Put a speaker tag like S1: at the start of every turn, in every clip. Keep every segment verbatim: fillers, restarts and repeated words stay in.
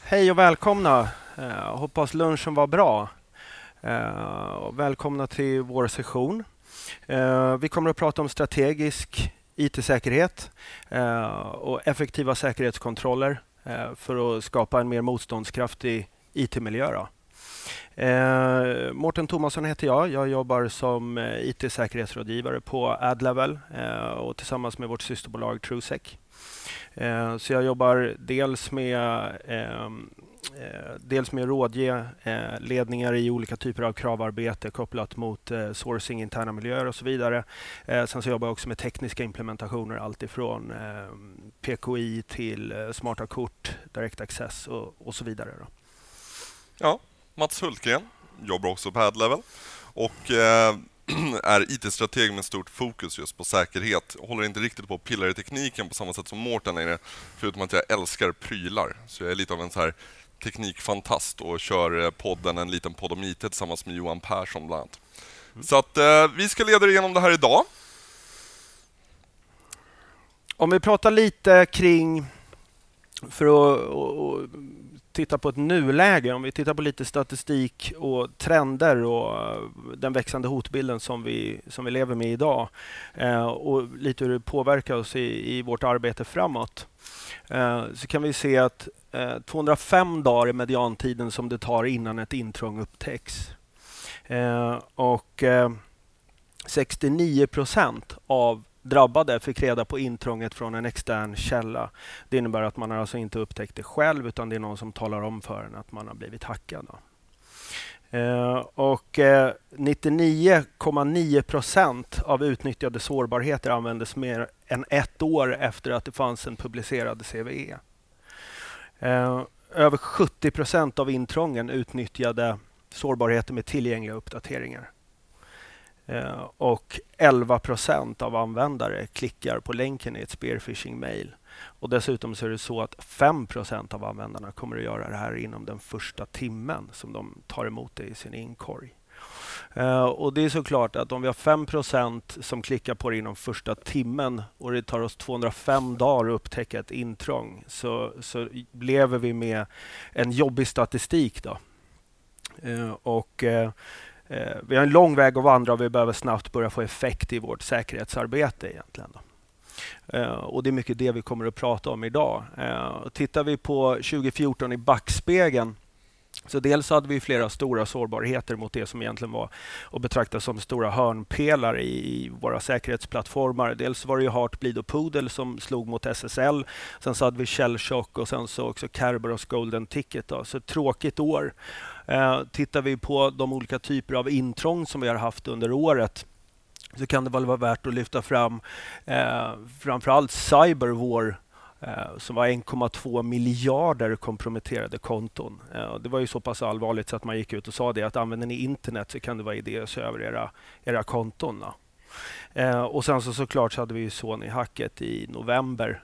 S1: Hej och välkomna. Eh, hoppas lunchen var bra. Eh, välkomna till vår session. Eh, vi kommer att prata om strategisk I T-säkerhet eh, och effektiva säkerhetskontroller eh, för att skapa en mer motståndskraftig I T-miljö. Då. Eh, Mårten Thomasson heter jag. Jag jobbar som eh, I T-säkerhetsrådgivare på Adlevel eh, och tillsammans med vårt systerbolag TrueSec. Eh, så jag jobbar dels med eh, dels med att rådge eh, ledningar i olika typer av kravarbete kopplat mot eh, sourcing, interna miljöer och så vidare. Eh, sen så jobbar jag också med tekniska implementationer, alltifrån eh, P K I till eh, smarta kort, direct access och, och så vidare. Då.
S2: Ja, Mats Hultgren jobbar också på Adlevel och eh, är I T-strateg med stort fokus just på säkerhet. Jag håller inte riktigt på att pilla i tekniken på samma sätt som Mårten är, förutom att jag älskar prylar. Så jag är lite av en så här teknikfantast och kör podden, en liten podd om I T tillsammans med Johan Persson bland annat. Mm. Så att eh, vi ska leda igenom det här idag.
S1: Om vi pratar lite kring, för att och, och, titta på ett nuläge, om vi tittar på lite statistik och trender och den växande hotbilden som vi, som vi lever med idag eh, och lite hur det påverkar oss i, i vårt arbete framåt, eh, så kan vi se att eh, tvåhundrafem dagar är mediantiden som det tar innan ett intrång upptäcks. Eh, och eh, sextionio procent av drabbade fick reda på intrånget från en extern källa. Det innebär att man har alltså inte upptäckt det själv, utan det är någon som talar om för en att man har blivit hackad. Eh, och eh, nittionio komma nio procent av utnyttjade sårbarheter användes mer än ett år efter att det fanns en publicerad C V E. Eh, över sjuttio procent av intrången utnyttjade sårbarheter med tillgängliga uppdateringar. Uh, och elva procent av användare klickar på länken i ett spearphishing-mail. Och dessutom så är det så att fem procent av användarna kommer att göra det här inom den första timmen som de tar emot det i sin inkorg. Uh, och det är såklart att om vi har fem procent som klickar på det inom första timmen och det tar oss tvåhundrafem dagar att upptäcka ett intrång, så, så lever vi med en jobbig statistik då. Uh, och uh, Eh, vi har en lång väg att vandra och vi behöver snabbt börja få effekt i vårt säkerhetsarbete egentligen. Då. Eh, och det är mycket det vi kommer att prata om idag. Eh, tittar vi på tjugo fjorton i backspegeln, så dels hade vi flera stora sårbarheter mot det som egentligen var att betrakta som stora hörnpelare i, i våra säkerhetsplattformar. Dels var det ju Heartbleed och Poodle som slog mot S S L. Sen så hade vi Shellshock och sen så också Kerberos Golden Ticket. Då. Så ett tråkigt år. Eh, tittar vi på de olika typer av intrång som vi har haft under året, så kan det väl vara värt att lyfta fram eh, framförallt Cyberwar, eh, som var en komma två miljarder komprometterade konton. Eh, det var ju så pass allvarligt så att man gick ut och sa det, att använder ni internet så kan det vara idé att se över era, era konton. Eh, och sen så såklart så hade vi ju Sony-hacket i november,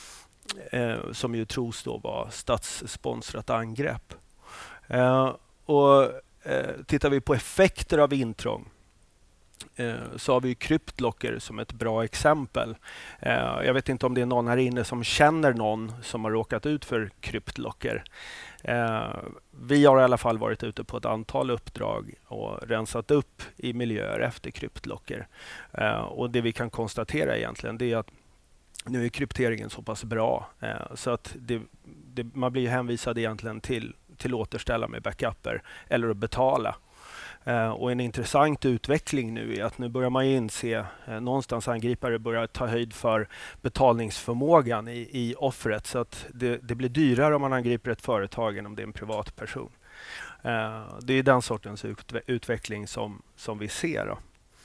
S1: eh, som ju tros då var statssponsrat angrepp. Eh, och eh, tittar vi på effekter av intrång, eh, så har vi CryptLocker som ett bra exempel. Eh, jag vet inte om det är någon här inne som känner någon som har råkat ut för CryptLocker. Eh, vi har i alla fall varit ute på ett antal uppdrag och rensat upp i miljöer efter CryptLocker. Eh, och det vi kan konstatera egentligen, det är att nu är krypteringen så pass bra eh, så att det, det, man blir hänvisad egentligen till till att återställa med backuper eller att betala. Eh, och en intressant utveckling nu är att nu börjar man inse, eh, någonstans angripare börjar ta höjd för betalningsförmågan i, i offret, så att det, det blir dyrare om man angriper ett företag än om det är en privatperson. Eh, det är den sortens utve- utveckling som, som vi ser då.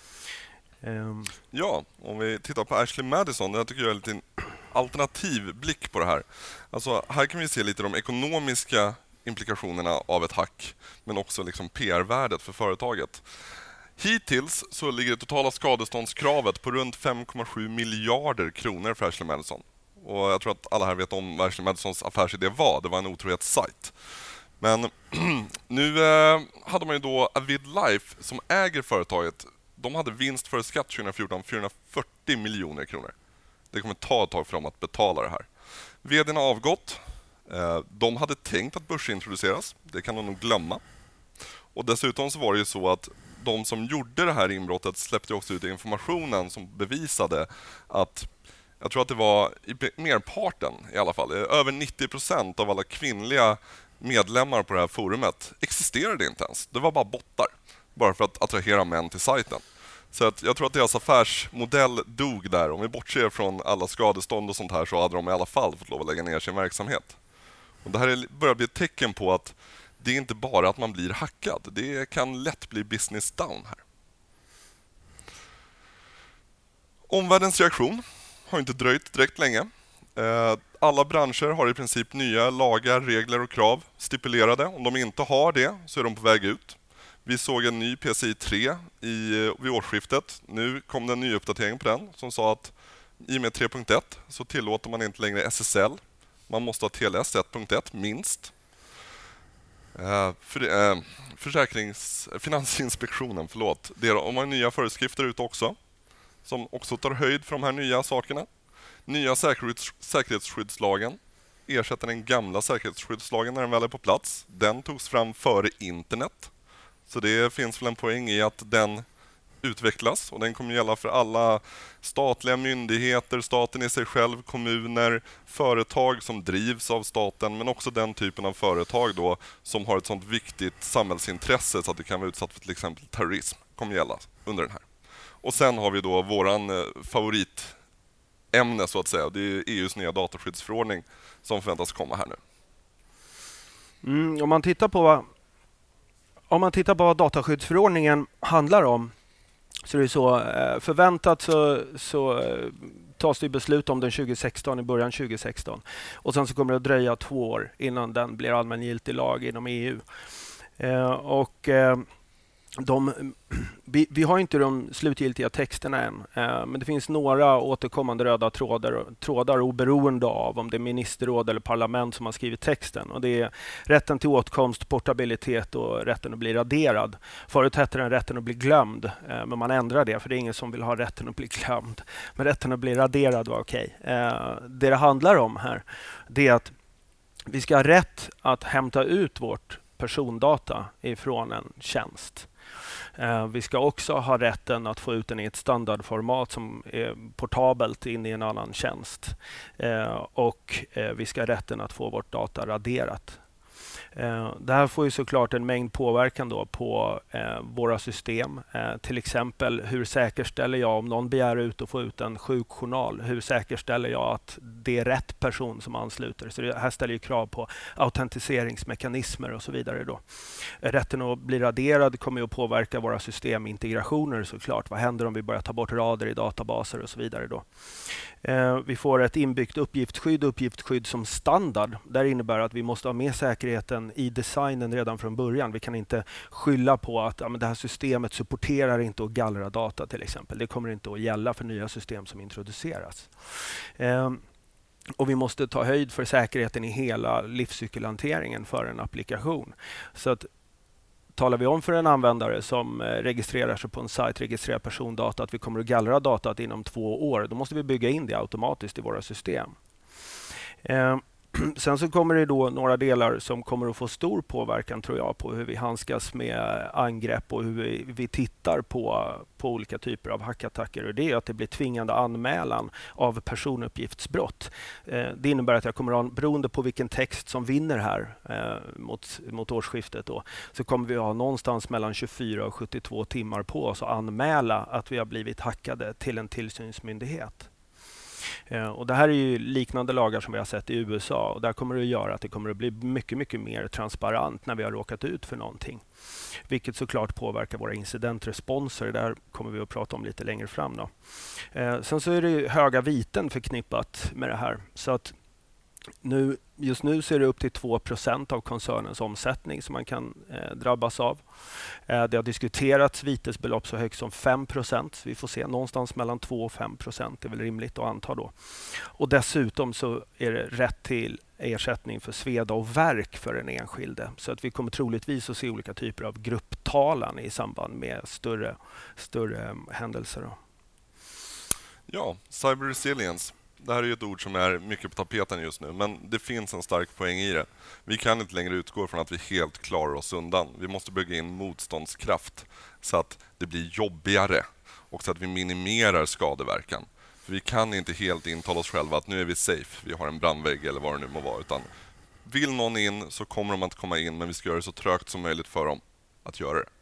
S2: Um. Ja, om vi tittar på Ashley Madison, jag tycker jag är lite en alternativ blick på det här. Alltså, här kan vi se lite de ekonomiska implikationerna av ett hack, men också liksom P R-värdet för företaget. Hittills så ligger det totala skadeståndskravet på runt fem komma sju miljarder kronor för Ashley Madison. Och jag tror att alla här vet om vad Ashley Madisons affärsidé var. Det var en otrohetssajt. Men nu eh, hade man ju då Avid Life som äger företaget. De hade vinst för skatt tjugo fjorton fyrahundrafyrtio miljoner kronor. Det kommer ta ett tag för dem att betala det här. Vdn har avgått. De hade tänkt att börsintroduceras, det kan de nog glömma. Och dessutom så var det ju så att de som gjorde det här inbrottet släppte också ut informationen som bevisade att, jag tror att det var i merparten i alla fall, över nittio procent av alla kvinnliga medlemmar på det här forumet existerade inte ens. Det var bara bottar, bara för att attrahera män till sajten. Så att jag tror att deras affärsmodell dog där. Om vi bortser från alla skadestånd och sånt här så hade de i alla fall fått lov att lägga ner sin verksamhet. Och det här börjar bli ett tecken på att det är inte bara att man blir hackad. Det kan lätt bli business down här. Omvärldens reaktion har inte dröjt direkt länge. Alla branscher har i princip nya lagar, regler och krav stipulerade. Om de inte har det så är de på väg ut. Vi såg en ny P C I tre i, vid årsskiftet. Nu kom det en ny uppdatering på den som sa att i och med tre punkt ett så tillåter man inte längre S S L. Man måste ha T L S ett punkt ett minst. Uh, för, uh, försäkrings, Finansinspektionen, förlåt. De har nya föreskrifter ute också som också tar höjd för de här nya sakerna. Nya säkerhets, säkerhetsskyddslagen ersätter den gamla säkerhetsskyddslagen när den väl är på plats. Den togs fram före internet. Så det finns väl en poäng i att den utvecklas och den kommer gälla för alla statliga myndigheter, staten i sig själv, kommuner, företag som drivs av staten, men också den typen av företag då som har ett sånt viktigt samhällsintresse så att det kan vara utsatt för till exempel terrorism, kommer gälla under den här. Och sen har vi då våran favoritämne så att säga, det är E U:s nya dataskyddsförordning som förväntas komma här nu.
S1: Mm, om man tittar på Om man tittar på vad dataskyddsförordningen handlar om så är det så förväntat så, så tas det beslut om den tjugo sexton i början tjugo sexton och sen så kommer det att dröja två år innan den blir allmängiltig lag inom E U. Eh, och eh, de, vi, vi har inte de slutgiltiga texterna än, eh, men det finns några återkommande röda trådar, trådar oberoende av om det är ministerråd eller parlament som har skrivit texten. Och det är rätten till åtkomst, portabilitet och rätten att bli raderad. Förut hette den rätten att bli glömd, eh, men man ändrar det för det är ingen som vill ha rätten att bli glömd. Men rätten att bli raderad var okej. Eh, det det handlar om här det är att vi ska ha rätt att hämta ut vårt persondata ifrån en tjänst. Eh, vi ska också ha rätten att få ut den i ett standardformat som är portabelt in i en annan tjänst. Eh, och eh, vi ska ha rätten att få vårt data raderat. Eh, det här får ju såklart en mängd påverkan då på eh, våra system. Eh, till exempel, hur säkerställer jag om någon begär ut och få ut en sjukjournal? Hur säkerställer jag att det är rätt person som ansluter? Så det här ställer ju krav på autentiseringsmekanismer och så vidare då. Eh, rätten att bli raderad kommer ju att påverka våra systemintegrationer såklart. Vad händer om vi börjar ta bort rader i databaser och så vidare då? Eh, vi får ett inbyggt uppgiftsskydd, uppgiftsskydd som standard. Det innebär att vi måste ha med säkerheten i designen redan från början. Vi kan inte skylla på att ja, men det här systemet supporterar inte att gallra data till exempel. Det kommer inte att gälla för nya system som introduceras. Eh, och vi måste ta höjd för säkerheten i hela livscykelhanteringen för en applikation. Så att talar vi om för en användare som registrerar sig på en sajt, registrerar persondata, att vi kommer att gallra datat inom två år, då måste vi bygga in det automatiskt i våra system. Eh, sen så kommer det då några delar som kommer att få stor påverkan tror jag på hur vi handskas med angrepp och hur vi, vi tittar på, på olika typer av hackattacker. Och det är att det blir tvingande anmälan av personuppgiftsbrott. Eh, det innebär att jag kommer att ha, beroende på vilken text som vinner här eh, mot, mot årsskiftet då, så kommer vi att ha någonstans mellan tjugofyra och sjuttiotvå timmar på oss att anmäla att vi har blivit hackade till en tillsynsmyndighet. Eh, och det här är ju liknande lagar som vi har sett i U S A och där kommer det att göra att det kommer att bli mycket, mycket mer transparent när vi har råkat ut för någonting. Vilket såklart påverkar våra incidentresponser. Där kommer vi att prata om lite längre fram då. Eh, sen så är det höga viten förknippat med det här. Så att nu, just nu så är det upp till två procent av koncernens omsättning som man kan eh, drabbas av. Eh, det har diskuterats vitesbelopp så högt som fem procent. Vi får se någonstans mellan två och fem procent. Det är väl rimligt att anta då. Och dessutom så är det rätt till ersättning för sveda och värk för den enskilde. Så att vi kommer troligtvis att se olika typer av grupptalan i samband med större, större händelser. Då.
S2: Ja, cyber resilience. det här är ju ett ord som är mycket på tapeten just nu, men det finns en stark poäng i det. Vi kan inte längre utgå från att vi helt klarar oss undan. Vi måste bygga in motståndskraft så att det blir jobbigare och så att vi minimerar skadeverkan. För vi kan inte helt intala oss själva att nu är vi safe, vi har en brandvägg eller vad det nu må vara, utan vill någon in så kommer de att komma in, men vi ska göra det så trögt som möjligt för dem att göra det.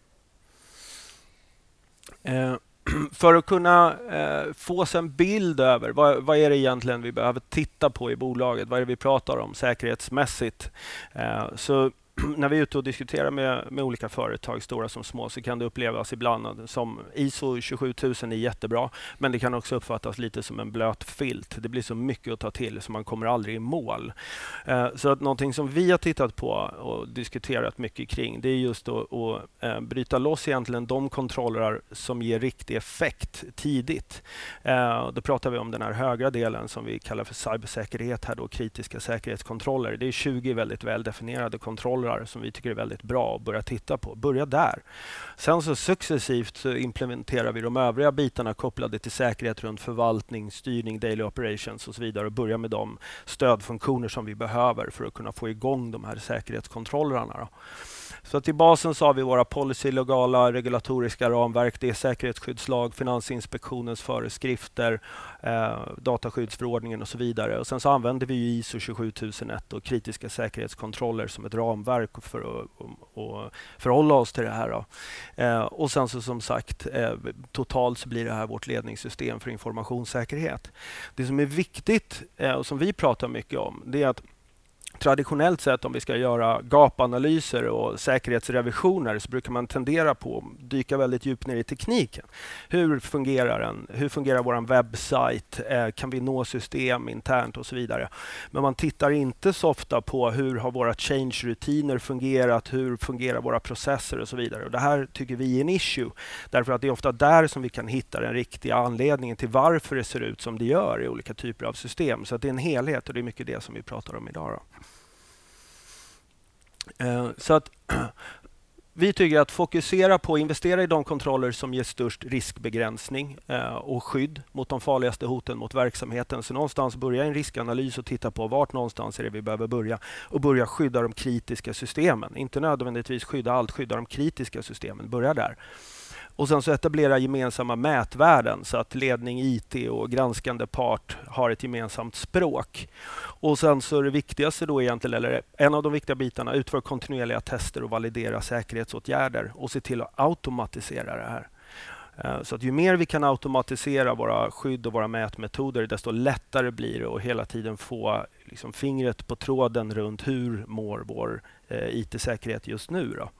S1: Eh, för att kunna eh, få sig en bild över vad, vad är det egentligen vi behöver titta på i bolaget, vad är det vi pratar om säkerhetsmässigt, eh, så när vi är ute och diskuterar med, med olika företag, stora som små, så kan det upplevas ibland som I S O tjugosju tusen är jättebra, men det kan också uppfattas lite som en blöt filt. Det blir så mycket att ta till så man kommer aldrig i mål. Eh, så att någonting som vi har tittat på och diskuterat mycket kring, det är just att, att eh, bryta loss egentligen de kontroller som ger riktig effekt tidigt. Eh, då pratar vi om den här högra delen som vi kallar för cybersäkerhet här då, kritiska säkerhetskontroller. Det är tjugo väldigt väldefinierade kontroller som vi tycker är väldigt bra att börja titta på. Börja där. Sen så successivt så implementerar vi de övriga bitarna kopplade till säkerhet runt förvaltning, styrning, daily operations och så vidare och börja med de stödfunktioner som vi behöver för att kunna få igång de här säkerhetskontrollerna då. Så att i basen så har vi våra policy-legala regulatoriska ramverk, det är säkerhetsskyddslag, Finansinspektionens föreskrifter, eh, dataskyddsförordningen och så vidare. Och sen så använder vi I S O tjugosju tusen ett och kritiska säkerhetskontroller som ett ramverk för att och, och förhålla oss till det här då. Eh, och sen så som sagt, eh, totalt så blir det här vårt ledningssystem för informationssäkerhet. Det som är viktigt eh, och som vi pratar mycket om, det är att traditionellt sett om vi ska göra gapanalyser och säkerhetsrevisioner så brukar man tendera på att dyka väldigt djupt ner i tekniken. Hur fungerar den? Hur fungerar vår webbsajt? Eh, kan vi nå system internt och så vidare? Men man tittar inte så ofta på hur har våra change-rutiner fungerat? Hur fungerar våra processer och så vidare? Och det här tycker vi är en issue. Därför att det är ofta där som vi kan hitta den riktiga anledningen till varför det ser ut som det gör i olika typer av system. Så att det är en helhet och det är mycket det som vi pratar om idag då. Så att vi tycker att fokusera på att investera i de kontroller som ger störst riskbegränsning och skydd mot de farligaste hoten mot verksamheten. Så någonstans börja en riskanalys och titta på vart någonstans är det vi behöver börja och börja skydda de kritiska systemen. Inte nödvändigtvis skydda allt, skydda de kritiska systemen. Börja där. Och sen så etablera gemensamma mätvärden så att ledning, I T och granskande part har ett gemensamt språk. Och sen så är det viktigaste då egentligen, eller en av de viktiga bitarna, utför kontinuerliga tester och validera säkerhetsåtgärder och se till att automatisera det här. Så att ju mer vi kan automatisera våra skydd och våra mätmetoder, desto lättare blir det att hela tiden få liksom fingret på tråden runt hur mår vår I T-säkerhet just nu då.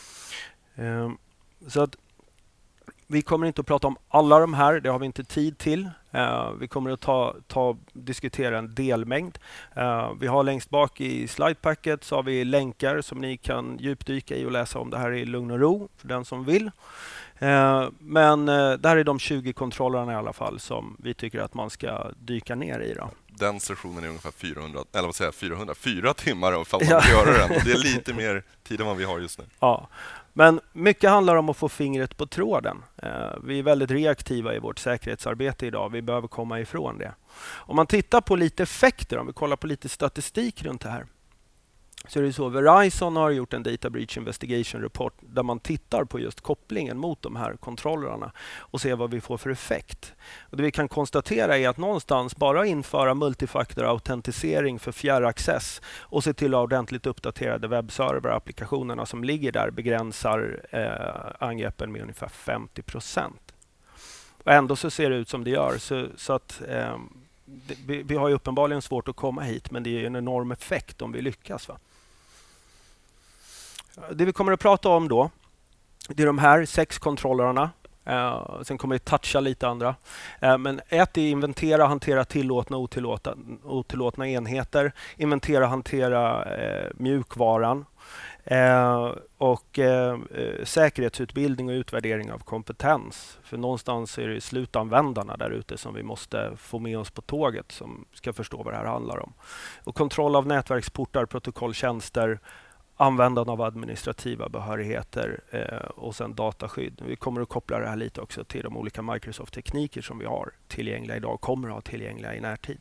S1: Så att vi kommer inte att prata om alla de här, det har vi inte tid till. Uh, vi kommer att ta, ta, diskutera en delmängd. Uh, vi har längst bak i slidepacket så har vi länkar som ni kan djupdyka i och läsa om det här i lugn och ro för den som vill. Uh, men uh, det här är de tjugo kontrollerna i alla fall som vi tycker att man ska dyka ner i då.
S2: Den sessionen är ungefär fyrahundra, eller vad säger jag, fyrahundrafyra timmar om man ja. Vill göra den. Det är lite mer tid än vad vi har just nu.
S1: Ja. Men mycket handlar om att få fingret på tråden. Vi är väldigt reaktiva i vårt säkerhetsarbete idag. Vi behöver komma ifrån det. Om man tittar på lite effekter, om vi kollar på lite statistik runt det här. Så är det så, Verizon har gjort en Data Breach Investigation Report där man tittar på just kopplingen mot de här kontrollerna och ser vad vi får för effekt. Och det vi kan konstatera är att någonstans bara införa multifaktor-autentisering för fjärraccess och se till att ordentligt uppdaterade webbserver-applikationerna som ligger där begränsar eh, angreppen med ungefär femtio procent. Och ändå så ser det ut som det gör. Så, så att, eh, det, vi, vi har ju uppenbarligen svårt att komma hit, men det är en enorm effekt om vi lyckas, va? Det vi kommer att prata om då, det är de här sex kontrollerna. Uh, sen kommer vi toucha lite andra. Uh, men ett är inventera, hantera tillåtna och otillåtna, otillåtna enheter. Inventera, hantera uh, mjukvaran. Uh, och uh, uh, säkerhetsutbildning och utvärdering av kompetens. För någonstans är det slutanvändarna där ute som vi måste få med oss på tåget som ska förstå vad det här handlar om. Och kontroll av nätverksportar, protokolltjänster, användande av administrativa behörigheter eh, och sen dataskydd. Vi kommer att koppla det här lite också till de olika Microsoft-tekniker som vi har tillgängliga idag och kommer att ha tillgängliga i närtid.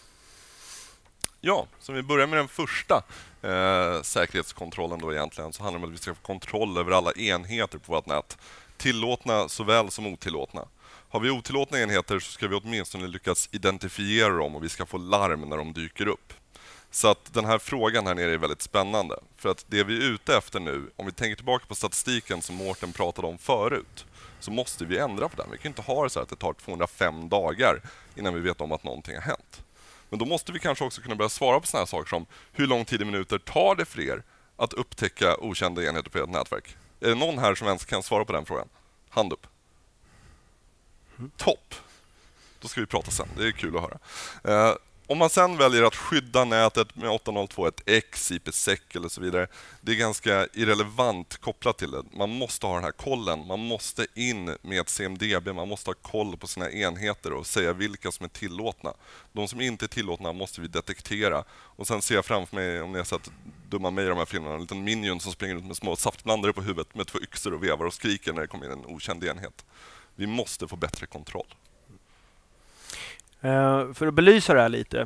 S2: Ja, så vi börjar med den första eh, säkerhetskontrollen då egentligen, så handlar det om att vi ska få kontroll över alla enheter på vårt nät. Tillåtna såväl som otillåtna. Har vi otillåtna enheter så ska vi åtminstone lyckas identifiera dem och vi ska få larm när de dyker upp. Så att den här frågan här nere är väldigt spännande. För att det vi är ute efter nu, om vi tänker tillbaka på statistiken som Mårten pratade om förut, så måste vi ändra på den. Vi kan inte ha det så här att det tar tvåhundrafem dagar innan vi vet om att någonting har hänt. Men då måste vi kanske också kunna börja svara på sådana här saker som hur lång tid i minuter tar det för er att upptäcka okända enheter på ert nätverk? Är det någon här som ens kan svara på den frågan? Hand upp. Mm. Topp! Då ska vi prata sen, det är kul att höra. Eh, om man sen väljer att skydda nätet med åtta noll två punkt ett x, I P sec eller så vidare, det är ganska irrelevant kopplat till det. Man måste ha den här kollen, man måste in med ett C M D B, man måste ha koll på sina enheter och säga vilka som är tillåtna. De som inte är tillåtna måste vi detektera. Och sen ser jag framför mig, om ni har sett Dumma mig i de här filmerna, en liten minion som springer ut med små saftblandare på huvudet med två yxor och vevar och skriker när det kommer in en okänd enhet. Vi måste få bättre kontroll.
S1: Uh, för att belysa det här lite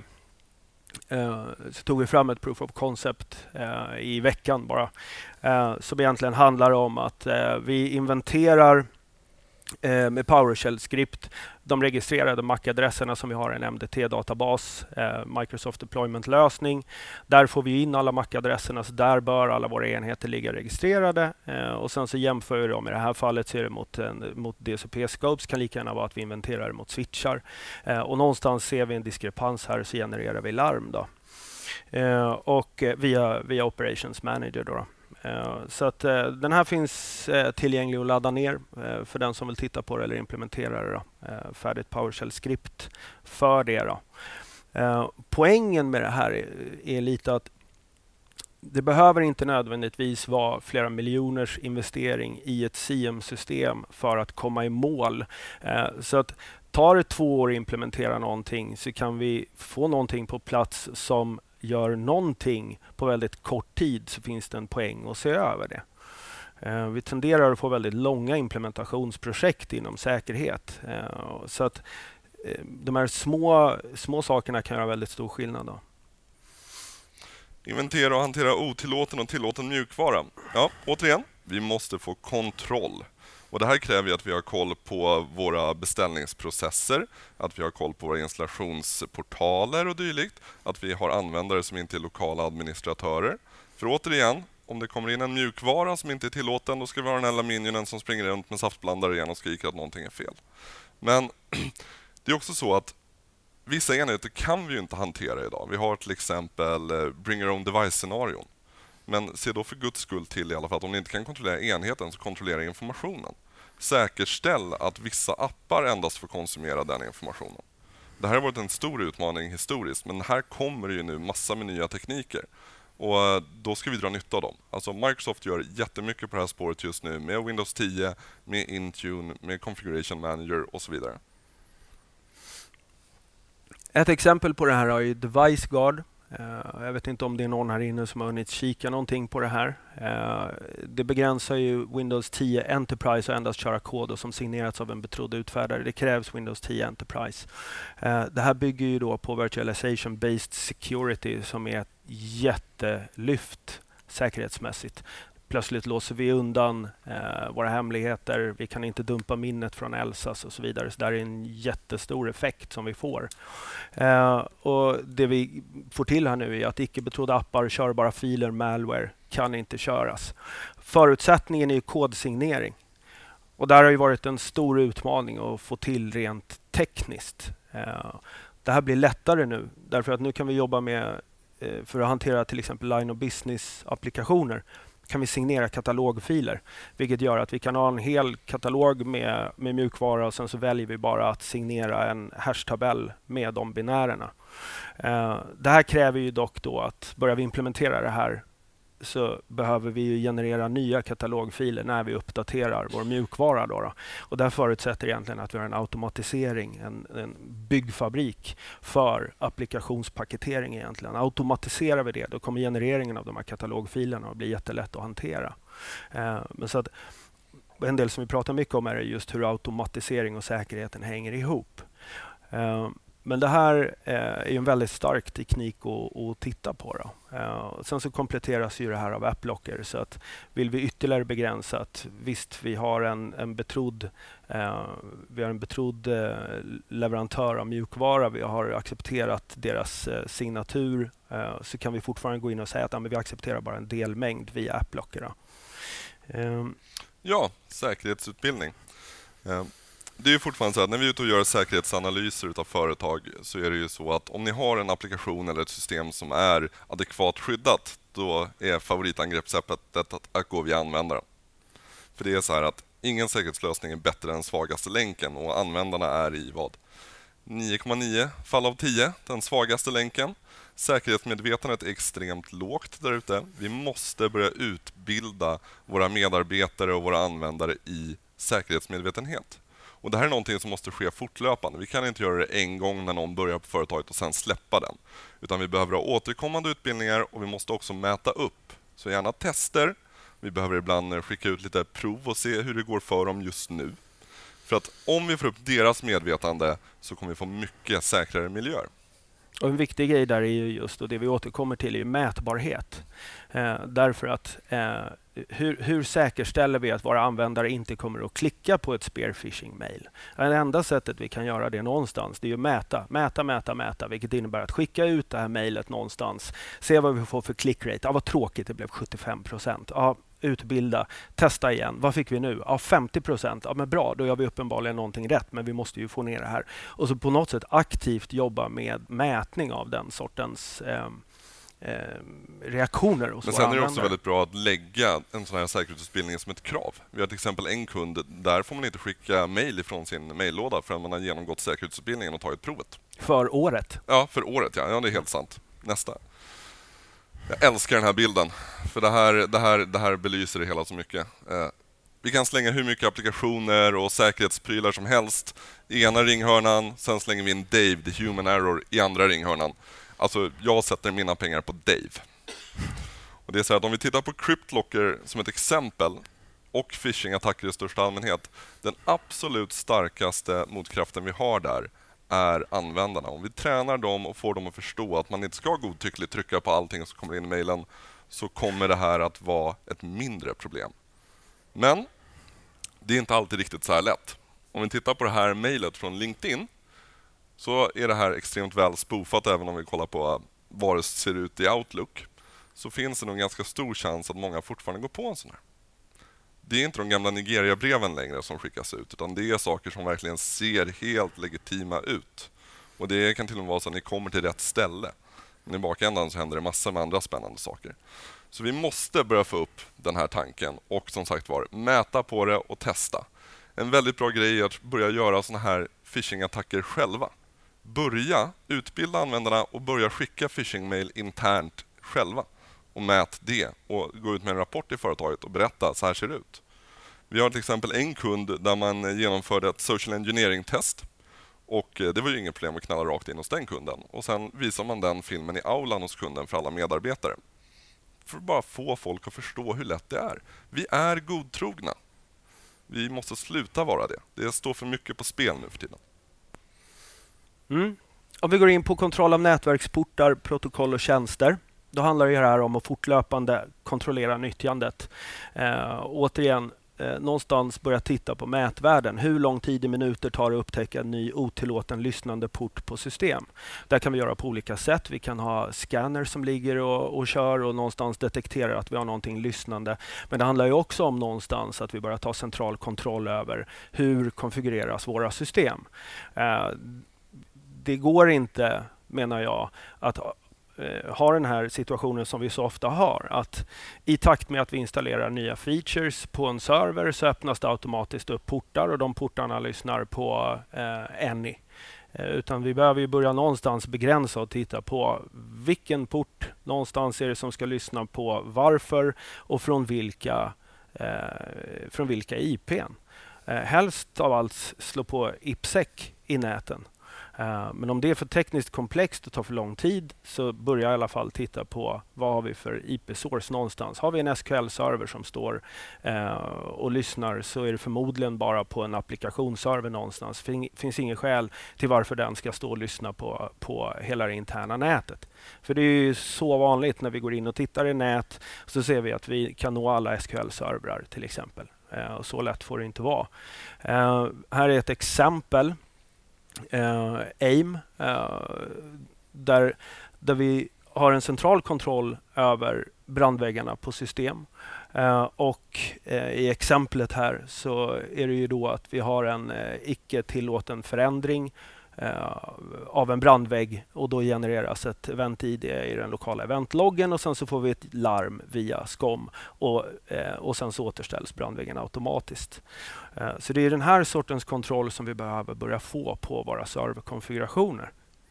S1: uh, så tog vi fram ett proof of concept uh, i veckan bara. Uh, som egentligen handlar om att uh, vi inventerar uh, med PowerShell-skript de registrerade M A C-adresserna som vi har i en M D T-databas, uh, Microsoft Deployment-lösning. Där får vi in alla M A C-adresserna, så där bör alla våra enheter ligga registrerade. Uh, och sen så jämför vi dem. I det här fallet så är det mot, en, mot D C P-scopes. Kan lika gärna vara att vi inventerar mot switchar. Uh, och någonstans ser vi en diskrepans här, så genererar vi larm då. Uh, och uh, via, via Operations Manager då. då. Uh, så att uh, den här finns uh, tillgänglig att ladda ner uh, för den som vill titta på det eller implementera det. Då. Uh, färdigt PowerShell-skript för det. Då. Uh, poängen med det här är, är lite att det behöver inte nödvändigtvis vara flera miljoners investering i ett C M-system för att komma i mål. Uh, så att tar det två år att implementera någonting, så kan vi få någonting på plats som gör någonting på väldigt kort tid, så finns det en poäng att se över det. Eh, vi tenderar att få väldigt långa implementationsprojekt inom säkerhet. Eh, så att eh, de här små, små sakerna kan göra väldigt stor skillnad. Då.
S2: Inventera och hantera otillåten och tillåten mjukvara. Ja, återigen, vi måste få kontroll. Och det här kräver att vi har koll på våra beställningsprocesser, att vi har koll på våra installationsportaler och dylikt, att vi har användare som inte är lokala administratörer. För återigen, om det kommer in en mjukvara som inte är tillåten, då ska vi ha den här laminionen som springer runt med saftblandare igen och skriker att någonting är fel. Men det är också så att vissa enheter kan vi ju inte hantera idag. Vi har till exempel bring your own device-scenarion. Men se då för guds skull till i alla fall att om ni inte kan kontrollera enheten, så kontrollera informationen. Säkerställ att vissa appar endast får konsumera den informationen. Det här har varit en stor utmaning historiskt, men här kommer det ju nu massor med nya tekniker. Och då ska vi dra nytta av dem. Alltså Microsoft gör jättemycket på det här spåret just nu med Windows tio, med Intune, med Configuration Manager och så vidare.
S1: Ett exempel på det här är ju Device Guard. Uh, jag vet inte om det är någon här inne som har hunnit kika någonting på det här. Uh, det begränsar ju Windows tio Enterprise att endast köra kod som signerats av en betrodd utfärdare. Det krävs Windows tio Enterprise. Uh, det här bygger ju då på Virtualization Based Security som är ett jättelyft säkerhetsmässigt. Plötsligt låser vi undan eh, våra hemligheter. Vi kan inte dumpa minnet från Elsas och så vidare. Så det är en jättestor effekt som vi får. Eh, och det vi får till här nu är att icke betrodda appar, körbara filer, malware kan inte köras. Förutsättningen är ju kodsignering. Och där har ju varit en stor utmaning att få till rent tekniskt. Eh, det här blir lättare nu. Därför att nu kan vi jobba med, eh, för att hantera till exempel line of business-applikationer, kan vi signera katalogfiler, vilket gör att vi kan ha en hel katalog med, med mjukvara och sen så väljer vi bara att signera en hashtabell med de binärerna. Eh, det här kräver ju dock då att börjar vi implementera det här så behöver vi ju generera nya katalogfiler när vi uppdaterar vår mjukvara. Då då. Och det förutsätter egentligen att vi har en automatisering, en, en byggfabrik för applikationspaketering egentligen. Automatiserar vi det, då kommer genereringen av de här katalogfilerna att bli jättelätt att hantera. Eh, men så att en del som vi pratar mycket om är just hur automatisering och säkerheten hänger ihop. Eh, Men det här eh, är en väldigt stark teknik att, att titta på. Då. Eh, sen så kompletteras ju det här av AppLocker. Så att vill vi ytterligare begränsa att visst, vi har en, en betrodd, eh, vi har en betrodd eh, leverantör av mjukvara. Vi har accepterat deras eh, signatur. Eh, så kan vi fortfarande gå in och säga att ja, men vi accepterar bara en delmängd via AppLocker. Då. Eh.
S2: Ja, säkerhetsutbildning. Eh. Det är ju fortfarande så att när vi är ute och gör säkerhetsanalyser av företag så är det ju så att om ni har en applikation eller ett system som är adekvat skyddat, då är favoritangreppssättet att, att gå via användaren. För det är så här att ingen säkerhetslösning är bättre än svagaste länken och användarna är i vad? nio komma nio fall av tio, den svagaste länken. Säkerhetsmedvetandet är extremt lågt där ute. Vi måste börja utbilda våra medarbetare och våra användare i säkerhetsmedvetenhet. Och det här är någonting som måste ske fortlöpande. Vi kan inte göra det en gång när någon börjar på företaget och sen släppa den. Utan vi behöver ha återkommande utbildningar och vi måste också mäta upp. Så gärna tester. Vi behöver ibland skicka ut lite prov och se hur det går för dem just nu. För att om vi får upp deras medvetande så kommer vi få mycket säkrare miljöer.
S1: Och en viktig grej där är ju just, och det vi återkommer till, är ju mätbarhet. Eh, därför att eh, hur, hur säkerställer vi att våra användare inte kommer att klicka på ett spear phishing-mail? Det enda sättet vi kan göra det någonstans, det är ju mäta, mäta, mäta, mäta, vilket innebär att skicka ut det här mejlet någonstans, se vad vi får för clickrate. Ja, vad tråkigt, det blev sjuttiofem procent. Ja, utbilda, testa igen. Vad fick vi nu? Ja, femtio procent. Ja, men bra, då gör vi uppenbarligen någonting rätt, men vi måste ju få ner det här. Och så på något sätt aktivt jobba med mätning av den sortens eh, eh, reaktioner hos
S2: Men
S1: våra
S2: sen är det också
S1: användare.
S2: väldigt bra att lägga en sån här säkerhetsutbildning som ett krav. Vi har till exempel en kund, där får man inte skicka mejl ifrån sin mejllåda förrän man har genomgått säkerhetsutbildningen och tagit provet.
S1: För året?
S2: Ja, för året, ja. Ja, det är helt sant. Nästa. Jag älskar den här bilden, för det här, det här, det här belyser det hela så mycket. Eh, vi kan slänga hur mycket applikationer och säkerhetsprylar som helst i ena ringhörnan, sen slänger vi in Dave, the human error, i andra ringhörnan. Alltså, jag sätter mina pengar på Dave. Och det är så att om vi tittar på CryptLocker som ett exempel och phishing-attacker i största allmänhet, den absolut starkaste motkraften vi har där är användarna. Om vi tränar dem och får dem att förstå att man inte ska godtyckligt trycka på allting som kommer in i mejlen, så kommer det här att vara ett mindre problem. Men det är inte alltid riktigt så här lätt. Om vi tittar på det här mejlet från LinkedIn, så är det här extremt väl spoofat. Även om vi kollar på vad det ser ut i Outlook, så finns det nog en ganska stor chans att många fortfarande går på en sån här. Det är inte de gamla Nigeria-breven längre som skickas ut, utan det är saker som verkligen ser helt legitima ut. Och det kan till och med vara så att ni kommer till rätt ställe. Men i bakändan så händer det massor med andra spännande saker. Så vi måste börja få upp den här tanken och som sagt var, mäta på det och testa. En väldigt bra grej är att börja göra såna här phishing-attacker själva. Börja utbilda användarna och börja skicka phishing-mail internt själva. Och mät det och gå ut med en rapport i företaget och berätta så här ser det ut. Vi har till exempel en kund där man genomförde ett social engineering-test. Och det var ju inget problem att knalla rakt in hos den kunden. Och sen visar man den filmen i aulan hos kunden för alla medarbetare. För att bara få folk att förstå hur lätt det är. Vi är godtrogna. Vi måste sluta vara det. Det står för mycket på spel nu för tiden.
S1: Mm. Om vi går in på kontroll av nätverksportar, protokoll och tjänster. Då handlar det här om att fortlöpande kontrollera nyttjandet. Eh, återigen, eh, någonstans börja titta på mätvärden. Hur lång tid i minuter tar det att upptäcka en ny otillåten lyssnande port på system? Det kan vi göra på olika sätt. Vi kan ha scanner som ligger och, och kör och någonstans detekterar att vi har någonting lyssnande. Men det handlar ju också om någonstans att vi börjar ta central kontroll över hur konfigureras våra system. Eh, det går inte, menar jag, att har den här situationen som vi så ofta har, att i takt med att vi installerar nya features på en server så öppnas det automatiskt upp portar och de portarna lyssnar på eh, Any. Utan vi behöver ju börja någonstans begränsa och titta på vilken port någonstans är det som ska lyssna på varför och från vilka, eh, från vilka I P:n. Eh, helst av allt slå på I P sec i näten. Uh, men om det är för tekniskt komplext och tar för lång tid så börjar jag i alla fall titta på vad har vi för I P-source någonstans. Har vi en S Q L-server som står uh, och lyssnar så är det förmodligen bara på en applikationsserver någonstans. Det finns ingen skäl till varför den ska stå och lyssna på, på hela det interna nätet. För det är ju så vanligt när vi går in och tittar i nät så ser vi att vi kan nå alla S Q L-servrar till exempel. Uh, och så lätt får det inte vara. Uh, här är ett exempel. Uh, AIM uh, där, där vi har en central kontroll över brandväggarna på system uh, och uh, i exemplet här så är det ju då att vi har en uh, icke tillåten förändring uh, av en brandvägg och då genereras ett event-I D i den lokala eventloggen och sen så får vi ett larm via S C O M och, uh, och sen så återställs brandväggen automatiskt. Så det är den här sortens kontroll som vi behöver börja få på våra serverkonfigurationer.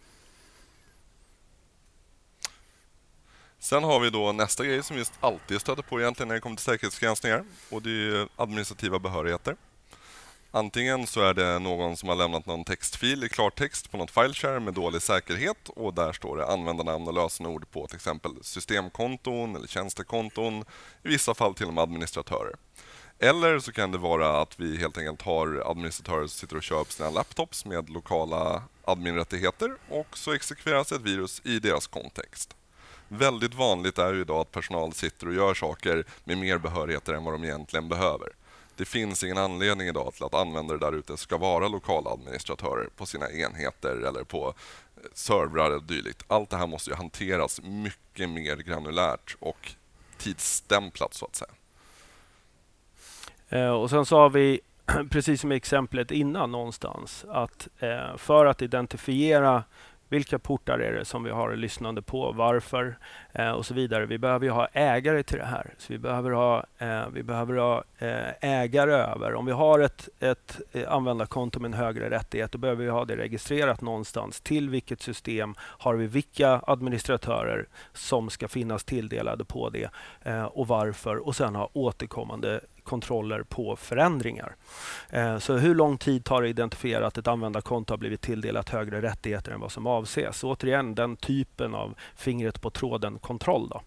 S2: Sen har vi då nästa grej som vi alltid stöter på egentligen när det kommer till säkerhetsgranskningar och det är administrativa behörigheter. Antingen så är det någon som har lämnat någon textfil i klartext på något fileshare med dålig säkerhet och där står det användarnamn och lösenord på till exempel systemkonton eller tjänstekonton, i vissa fall till och med administratörer. Eller så kan det vara att vi helt enkelt har administratörer som sitter och kör på sina laptops med lokala adminrättigheter och så exekveras ett virus i deras kontext. Väldigt vanligt är ju idag att personal sitter och gör saker med mer behörigheter än vad de egentligen behöver. Det finns ingen anledning idag till att användare där ute ska vara lokala administratörer på sina enheter eller på servrar eller dylikt. Allt det här måste ju hanteras mycket mer granulärt och tidsstämplat så att säga.
S1: Och sen så har vi, precis som i exemplet innan någonstans, att eh, för att identifiera vilka portar är det som vi har lyssnande på, varför eh, och så vidare. Vi behöver ju ha ägare till det här. Så vi behöver ha, eh, vi behöver ha eh, ägare över. Om vi har ett, ett användarkonto med en högre rättighet, då behöver vi ha det registrerat någonstans. Till vilket system har vi vilka administratörer som ska finnas tilldelade på det eh, och varför. Och sen ha återkommande kontroller på förändringar. Eh, så hur lång tid tar det att identifiera att ett användarkonto har blivit tilldelat högre rättigheter än vad som avses? Återigen, den typen av fingret på tråden-kontroll då.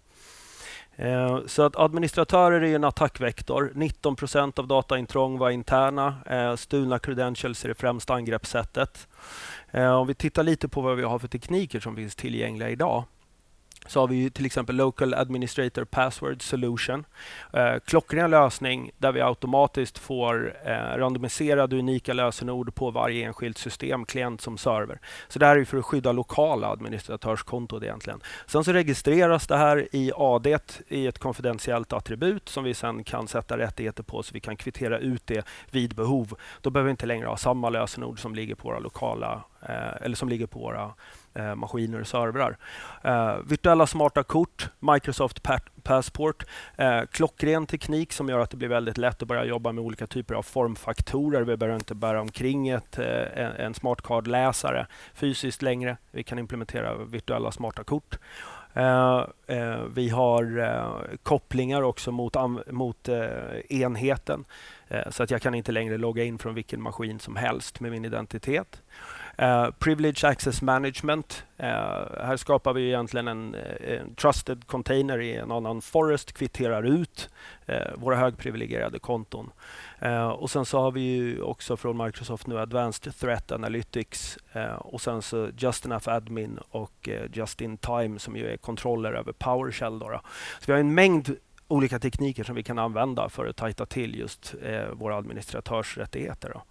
S1: Eh, så att administratörer är en attackvektor. nitton procent av dataintrång var interna. Eh, stulna credentials är det främsta angreppssättet. Eh, om vi tittar lite på vad vi har för tekniker som finns tillgängliga idag, så har vi till exempel Local Administrator Password Solution. Eh, klockren lösning där vi automatiskt får eh, randomiserade unika lösenord på varje enskilt system, klient som server. Så det här är för att skydda lokala administratörskontot egentligen. Sen så registreras det här i A D i ett konfidentiellt attribut som vi sen kan sätta rättigheter på så vi kan kvittera ut det vid behov. Då behöver vi inte längre ha samma lösenord som ligger på våra lokala eh, eller som ligger på våra Eh, maskiner och servrar. Eh, virtuella smarta kort, Microsoft pa- Passport, eh, klockren teknik som gör att det blir väldigt lätt att börja jobba med olika typer av formfaktorer. Vi behöver inte bära omkring ett, eh, en, en smartcard-läsare fysiskt längre. Vi kan implementera virtuella smarta kort. Uh, uh, vi har uh, kopplingar också mot, mot uh, enheten uh, så att jag kan inte längre logga in från vilken maskin som helst med min identitet. Uh, privilege access management. Uh, här skapar vi egentligen en, en trusted container i en annan forest, kvitterar ut uh, våra högprivilegierade konton. Uh, och sen så har vi ju också från Microsoft nu Advanced Threat Analytics uh, och sen så Just Enough Admin och uh, Just in Time som ju är kontroller över PowerShell. Då då. Så vi har en mängd olika tekniker som vi kan använda för att tajta till just uh, våra administratörsrättigheter. Då.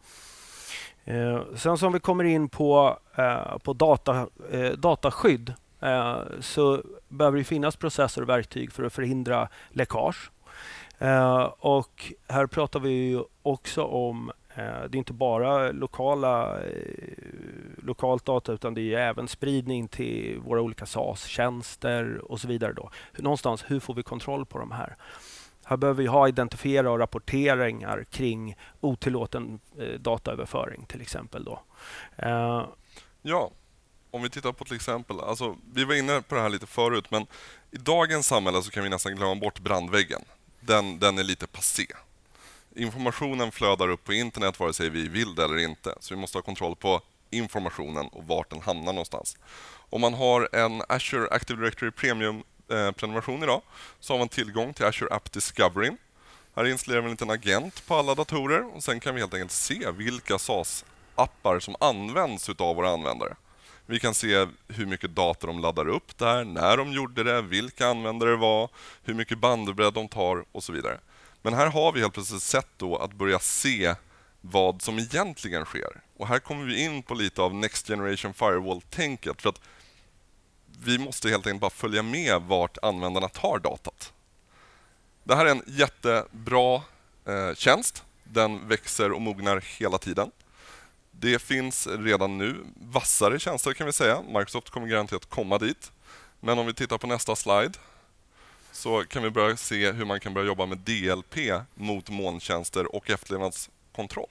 S1: Eh, sen som vi kommer in på, eh, på data, eh, dataskydd eh, så behöver det finnas processer och verktyg för att förhindra läckage. Eh, och här pratar vi ju också om, eh, det är inte bara lokala, eh, lokalt data utan det är även spridning till våra olika SaaS-tjänster och så vidare. Då. Någonstans, hur får vi kontroll på de här? Här behöver vi ha identifiera och rapporteringar kring otillåten eh, dataöverföring till exempel. Då. Eh,
S2: Ja, om vi tittar på till exempel, alltså, vi var inne på det här lite förut, men i dagens samhälle så kan vi nästan glömma bort brandväggen. Den, den är lite passé. Informationen flödar upp på internet vare sig vi vill det eller inte. Så vi måste ha kontroll på informationen och vart den hamnar någonstans. Om man har en Azure Active Directory Premium-prenumeration idag så har man tillgång till Azure App Discovery. Här installerar vi en liten agent på alla datorer och sen kan vi helt enkelt se vilka SaaS-appar som används av våra användare. Vi kan se hur mycket data de laddar upp där, när de gjorde det, vilka användare det var, hur mycket bandbredd de tar och så vidare. Men här har vi helt plötsligt sätt då att börja se vad som egentligen sker. Och här kommer vi in på lite av Next Generation Firewall-tänket. För att vi måste helt enkelt bara följa med vart användarna tar datat. Det här är en jättebra eh, tjänst. Den växer och mognar hela tiden. Det finns redan nu vassare tjänster kan vi säga. Microsoft kommer garanterat komma dit. Men om vi tittar på nästa slide så kan vi börja se hur man kan börja jobba med D L P mot molntjänster och efterlevnadskontroll.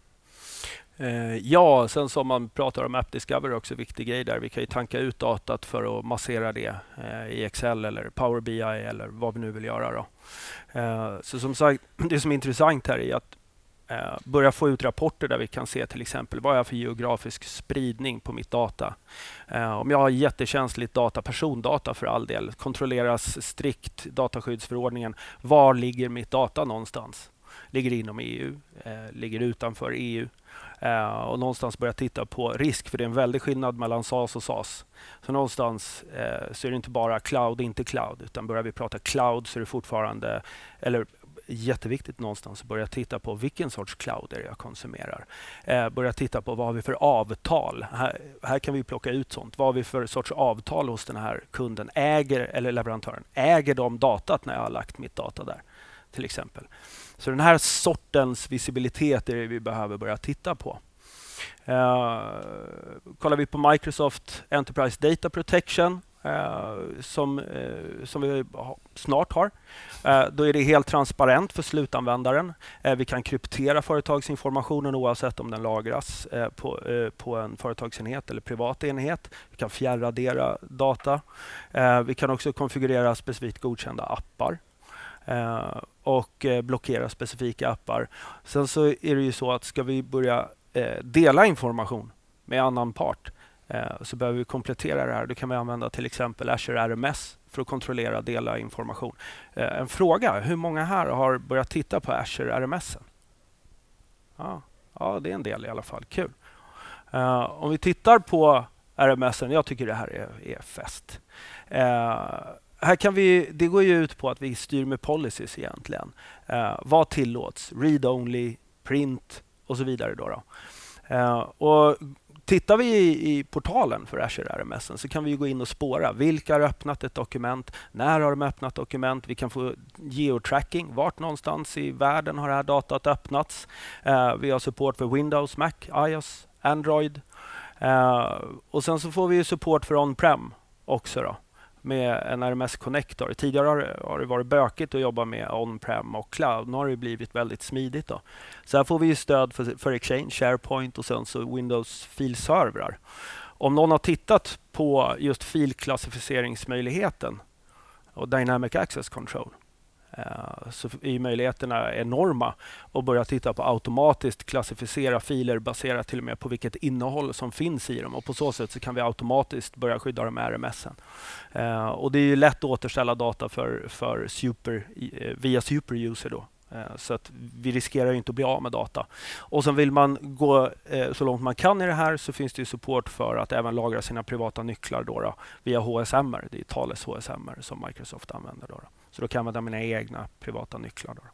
S1: Ja, sen som man pratar om App Discovery också en viktig grej där. Vi kan ju tanka ut datat för att massera det i Excel eller Power B I eller vad vi nu vill göra då. Så som sagt, det som är intressant här är att börja få ut rapporter där vi kan se till exempel vad jag har för geografisk spridning på mitt data. Om jag har jättekänsligt data, persondata för all del, kontrolleras strikt dataskyddsförordningen. Var ligger mitt data någonstans? Ligger det inom E U? Ligger det utanför E U? Uh, och någonstans börja titta på risk, för det är en väldig skillnad mellan SaaS och SaaS. Så någonstans uh, så är det inte bara cloud, inte cloud, utan börjar vi prata cloud så är det fortfarande, eller jätteviktigt någonstans, börja titta på vilken sorts cloud är det jag konsumerar. Uh, börja titta på vad har vi för avtal. Här, här kan vi plocka ut sånt. Vad har vi för sorts avtal hos den här kunden, äger eller leverantören? Äger de datat när jag har lagt mitt data där, till exempel? Så den här sortens visibilitet är det vi behöver börja titta på. Uh, kollar vi på Microsoft Enterprise Data Protection uh, som, uh, som vi snart har, uh, då är det helt transparent för slutanvändaren. Uh, vi kan kryptera företagsinformationen oavsett om den lagras uh, på, uh, på en företagsenhet eller privat enhet. Vi kan fjärradera data. Uh, vi kan också konfigurera specifikt godkända appar. Uh, och uh, blockera specifika appar. Sen så är det ju så att ska vi börja uh, dela information med annan part uh, så behöver vi komplettera det här. Då kan vi använda till exempel Azure R M S för att kontrollera dela information. Uh, en fråga, hur många här har börjat titta på Azure R M S? Ja, ja, det är en del i alla fall. Kul. Uh, om vi tittar på R M S, jag tycker det här är, är fest. Uh, Här kan vi, det går ju ut på att vi styr med policies egentligen. Uh, vad tillåts? Read-only, print och så vidare. Då då. Uh, och tittar vi i, i portalen för Azure R M S så kan vi gå in och spåra vilka har öppnat ett dokument, när har de öppnat dokument. Vi kan få geotracking, vart någonstans i världen har det här datat öppnats. Uh, vi har support för Windows, Mac, iOS, Android. Uh, och sen så får vi support för on-prem också då, med en R M S-connector. Tidigare har det, har det varit bökigt att jobba med on-prem och cloud. Nu har det blivit väldigt smidigt. Då. Så här får vi stöd för, för Exchange, SharePoint och sen så Windows filservrar. Om någon har tittat på just filklassificeringsmöjligheten och Dynamic Access Control så är möjligheterna enorma att börja titta på automatiskt klassificera filer baserat till och med på vilket innehåll som finns i dem, och på så sätt så kan vi automatiskt börja skydda dem med R M S. Uh, och det är ju lätt att återställa data för, för super, uh, via superuser då. Uh, så att vi riskerar ju inte att bli av med data. Och sen vill man gå uh, så långt man kan i det här, så finns det ju support för att även lagra sina privata nycklar då, då via H S M R. Det är Thales H S M R som Microsoft använder då. då. Så då kan jag använda mina egna privata nycklar då.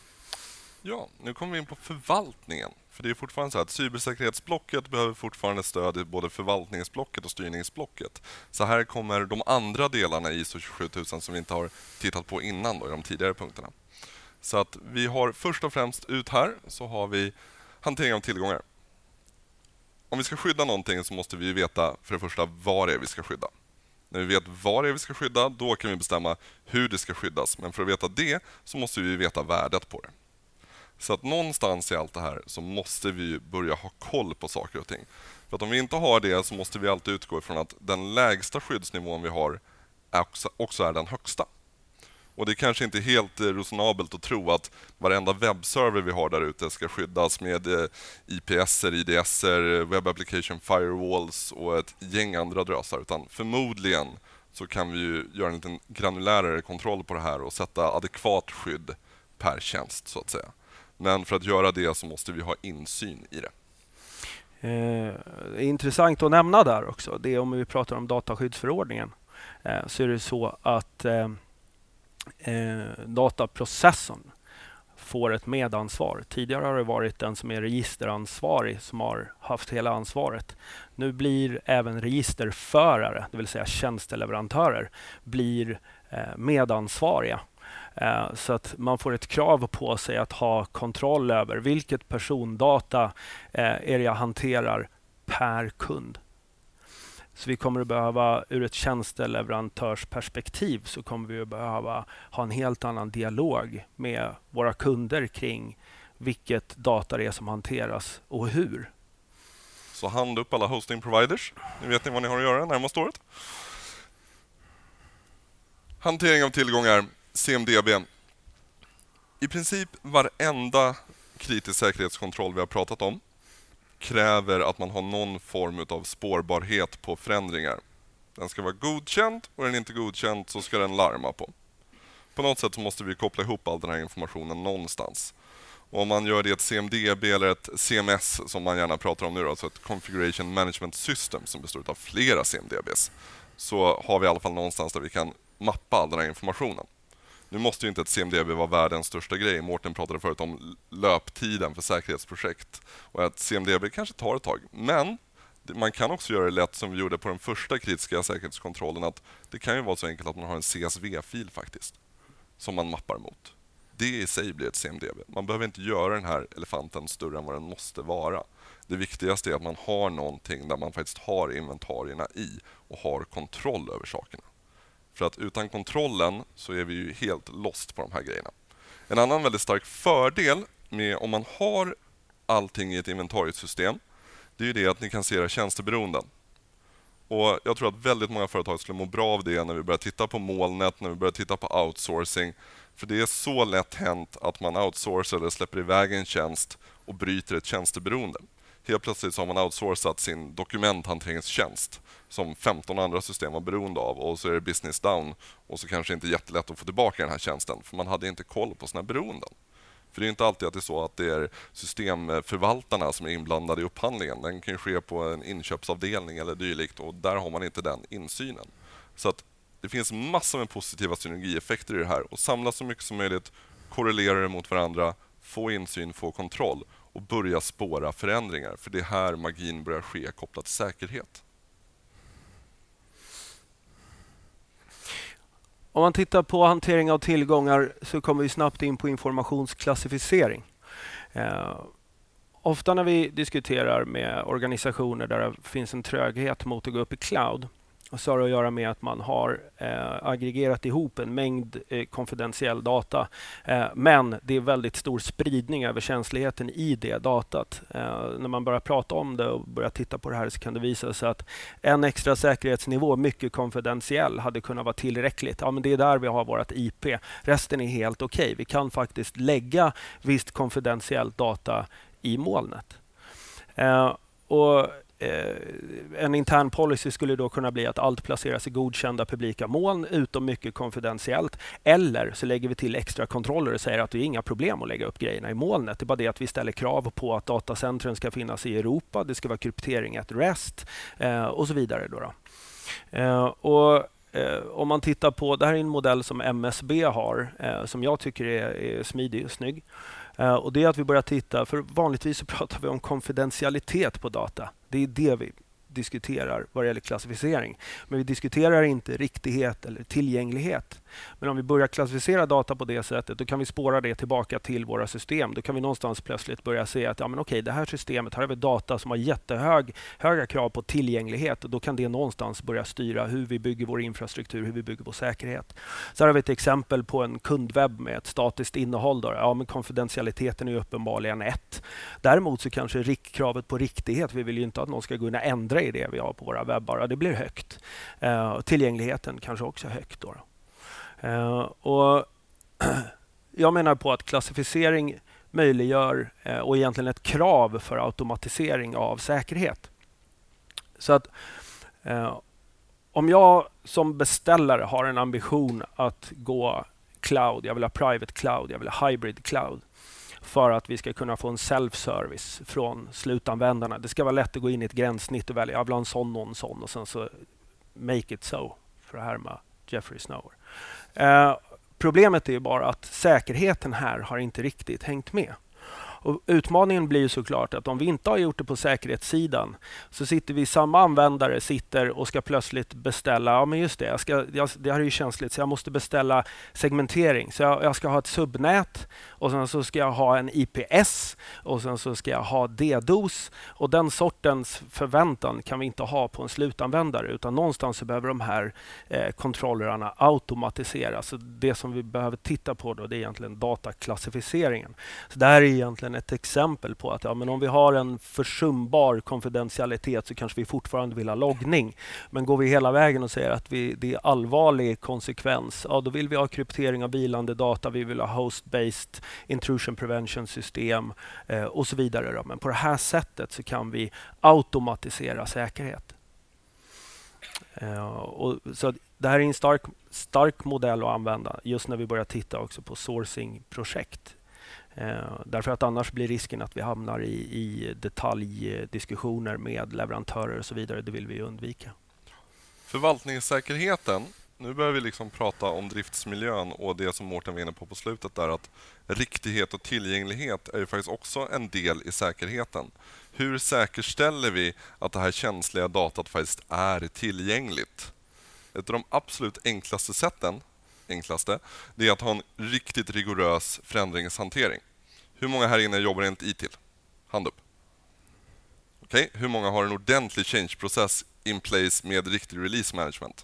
S2: Ja, nu kommer vi in på förvaltningen. För det är fortfarande så att cybersäkerhetsblocket behöver fortfarande stöd i både förvaltningsblocket och styrningsblocket. Så här kommer de andra delarna i I S O tjugosju tusen som vi inte har tittat på innan då, i de tidigare punkterna. Så att vi har först och främst ut här så har vi hantering av tillgångar. Om vi ska skydda någonting så måste vi veta för det första vad det är vi ska skydda. När vi vet vad det är vi ska skydda, då kan vi bestämma hur det ska skyddas. Men för att veta det så måste vi veta värdet på det. Så att någonstans i allt det här så måste vi börja ha koll på saker och ting. För att om vi inte har det så måste vi alltid utgå ifrån att den lägsta skyddsnivån vi har också, också är den högsta. Och det är kanske inte helt resonabelt att tro att varenda webbserver vi har där ute ska skyddas med I P S-er, I D S-er, Web Application Firewalls och ett gäng andra drösar. Utan förmodligen så kan vi ju göra en liten granulärare kontroll på det här och sätta adekvat skydd per tjänst så att säga. Men för att göra det så måste vi ha insyn i det.
S1: Eh, intressant att nämna där också, det är om vi pratar om dataskyddsförordningen, eh, så är det så att eh, eh, dataprocessorn får ett medansvar. Tidigare har det varit den som är registeransvarig som har haft hela ansvaret. Nu blir även registerförare, det vill säga tjänsteleverantörer, blir eh, medansvariga. Så att man får ett krav på sig att ha kontroll över vilket persondata är det jag hanterar per kund. Så vi kommer att behöva, ur ett tjänsteleverantörsperspektiv, så kommer vi att behöva ha en helt annan dialog med våra kunder kring vilket data det är som hanteras och hur.
S2: Så hand upp alla hosting providers. Nu vet ni vad ni har att göra närmaste året. Hantering av tillgångar. C M D B. I princip varenda kritisk säkerhetskontroll vi har pratat om kräver att man har någon form av spårbarhet på förändringar. Den ska vara godkänd och är den inte godkänd så ska den larma på. På något sätt så måste vi koppla ihop all den här informationen någonstans. Och om man gör det i ett C M D B eller ett C M S som man gärna pratar om nu, alltså ett Configuration Management System som består av flera C M D Bs, så har vi i alla fall någonstans där vi kan mappa all den här informationen. Nu måste ju inte ett C M D B vara världens största grej. Mårten pratade förut om löptiden för säkerhetsprojekt. Och att C M D B kanske tar ett tag. Men man kan också göra det lätt som vi gjorde på den första kritiska säkerhetskontrollen. Att det kan ju vara så enkelt att man har en C S V-fil faktiskt. Som man mappar mot. Det i sig blir ett C M D B. Man behöver inte göra den här elefanten större än vad den måste vara. Det viktigaste är att man har någonting där man faktiskt har inventarierna i. Och har kontroll över sakerna. För att utan kontrollen så är vi ju helt lost på de här grejerna. En annan väldigt stark fördel med om man har allting i ett inventariesystem, det är ju det att ni kan se era tjänsteberoenden. Och jag tror att väldigt många företag skulle må bra av det när vi börjar titta på molnet, när vi börjar titta på outsourcing. För det är så lätt hänt att man outsourcar eller släpper iväg en tjänst och bryter ett tjänsteberoende. Helt plötsligt så har man outsourcat sin dokumenthanteringstjänst som femton andra system var beroende av, och så är det business down och så kanske inte jättelätt att få tillbaka den här tjänsten för man hade inte koll på sina beroenden. För det är inte alltid att det är så att det är systemförvaltarna som är inblandade i upphandlingen. Den kan ju ske på en inköpsavdelning eller dylikt och där har man inte den insynen. Så att det finns massor med positiva synergieffekter i det här och samla så mycket som möjligt, korrelera det mot varandra, få insyn, få kontroll och börja spåra förändringar. För det är här magin börjar ske kopplat till säkerhet.
S1: Om man tittar på hantering av tillgångar så kommer vi snabbt in på informationsklassificering. Eh, ofta när vi diskuterar med organisationer där det finns en tröghet mot att gå upp i cloud, så har det att göra med att man har eh, aggregerat ihop en mängd eh, konfidentiell data. Eh, men det är väldigt stor spridning över känsligheten i det datat. Eh, när man börjar prata om det och börjar titta på det här så kan det visa sig att en extra säkerhetsnivå, mycket konfidentiell, hade kunnat vara tillräckligt. Ja, men det är där vi har vårt I P. Resten är helt okej. Okay. Vi kan faktiskt lägga visst konfidentiellt data i molnet. Eh, och En intern policy skulle då kunna bli att allt placeras i godkända publika moln utom mycket konfidentiellt. Eller så lägger vi till extra kontroller och säger att det är inga problem att lägga upp grejerna i molnet. Det är bara det att vi ställer krav på att datacentren ska finnas i Europa. Det ska vara kryptering at rest eh, och så vidare. Då då. Eh, och eh, om man tittar på, det här är en modell som M S B har eh, som jag tycker är, är smidig och snygg. Uh, och det är att vi börjar titta, för vanligtvis så pratar vi om konfidentialitet på data. Det är det vi diskuterar vad det gäller klassificering. Men vi diskuterar inte riktighet eller tillgänglighet. Men om vi börjar klassificera data på det sättet, då kan vi spåra det tillbaka till våra system. Då kan vi någonstans plötsligt börja se att ja, men okej, det här systemet, här har vi data som har jättehög, höga krav på tillgänglighet, och då kan det någonstans börja styra hur vi bygger vår infrastruktur, hur vi bygger vår säkerhet. Så här har vi ett exempel på en kundwebb med ett statiskt innehåll. Då. Ja, men konfidentialiteten är uppenbarligen ett. Däremot så kanske riktkravet på riktighet, vi vill ju inte att någon ska kunna ändra i det vi har på våra webbar. Det blir högt. Uh, tillgängligheten kanske också högt. Då. Uh, och jag menar på att klassificering möjliggör uh, och egentligen ett krav för automatisering av säkerhet. Så att uh, om jag som beställare har en ambition att gå cloud, jag vill ha private cloud, jag vill ha hybrid cloud, för att vi ska kunna få en self-service från slutanvändarna. Det ska vara lätt att gå in i ett gränssnitt och välja, jag vill ha en sån och en sån, och sen så make it so, för att härma Jeffrey Snower. Eh, problemet är ju bara att säkerheten här har inte riktigt hängt med. Och utmaningen blir ju såklart att om vi inte har gjort det på säkerhetssidan, så sitter vi, samma användare sitter och ska plötsligt beställa, ja men just det, jag ska, jag, det här är ju känsligt, så jag måste beställa segmentering. Så jag, jag ska ha ett subnät, och sen så ska jag ha en I P S, och sen så ska jag ha DDoS, och den sortens förväntan kan vi inte ha på en slutanvändare, utan någonstans så behöver de här eh, kontrollerna automatiseras. Så det som vi behöver titta på då, det är egentligen dataklassificeringen. Så det här är egentligen ett exempel på att ja, men om vi har en försumbar konfidentialitet, så kanske vi fortfarande vill ha loggning. Men går vi hela vägen och säger att vi, det är allvarlig konsekvens, ja, då vill vi ha kryptering av vilande data, vi vill ha host-based intrusion prevention system eh, och så vidare. Då. Men på det här sättet så kan vi automatisera säkerhet. Eh, och, så det här är en stark, stark modell att använda just när vi börjar titta också på sourcing-projekt. Uh, därför att annars blir risken att vi hamnar i, i detaljdiskussioner med leverantörer och så vidare. Det vill vi undvika.
S2: Förvaltningssäkerheten. Nu börjar vi liksom prata om driftsmiljön och det som Mårten var inne på på slutet där, att riktighet och tillgänglighet är ju faktiskt också en del i säkerheten. Hur säkerställer vi att det här känsliga datat faktiskt är tillgängligt? Ett av de absolut enklaste sätten enklaste, det är att ha en riktigt rigorös förändringshantering. Hur många här inne jobbar enligt I T I L? Hand upp. Okej, okay. Hur många har en ordentlig change-process in place med riktig release management?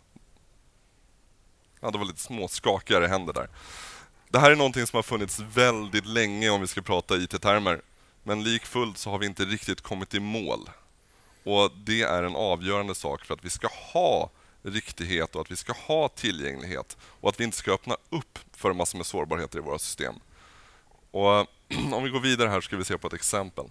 S2: Ja, det var lite små skakigare händer där. Det här är någonting som har funnits väldigt länge om vi ska prata I T-termer. Men likfullt så har vi inte riktigt kommit i mål. Och det är en avgörande sak för att vi ska ha riktighet och att vi ska ha tillgänglighet och att vi inte ska öppna upp för massor med sårbarheter i våra system. Och om vi går vidare här ska vi se på ett exempel.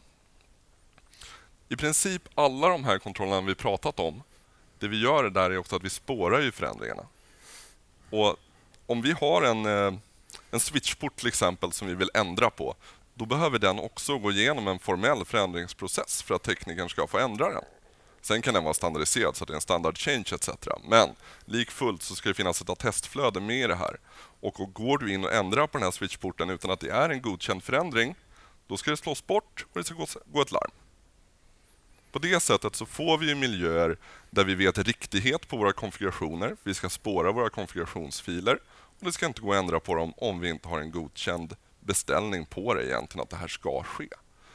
S2: I princip alla de här kontrollerna vi pratat om, det vi gör där är också att vi spårar ju förändringarna. Och om vi har en, en switchport till exempel som vi vill ändra på, då behöver den också gå igenom en formell förändringsprocess för att teknikern ska få ändra den. Sen kan den vara standardiserad så att det är en standard change et cetera. Men likfullt så ska det finnas ett attestflöde med i det här. Och går du in och ändrar på den här switchporten utan att det är en godkänd förändring, då ska det slås bort och det ska gå, gå ett larm. På det sättet så får vi ju miljöer där vi vet riktighet på våra konfigurationer. Vi ska spåra våra konfigurationsfiler och det ska inte gå att ändra på dem om vi inte har en godkänd beställning på det egentligen att det här ska ske.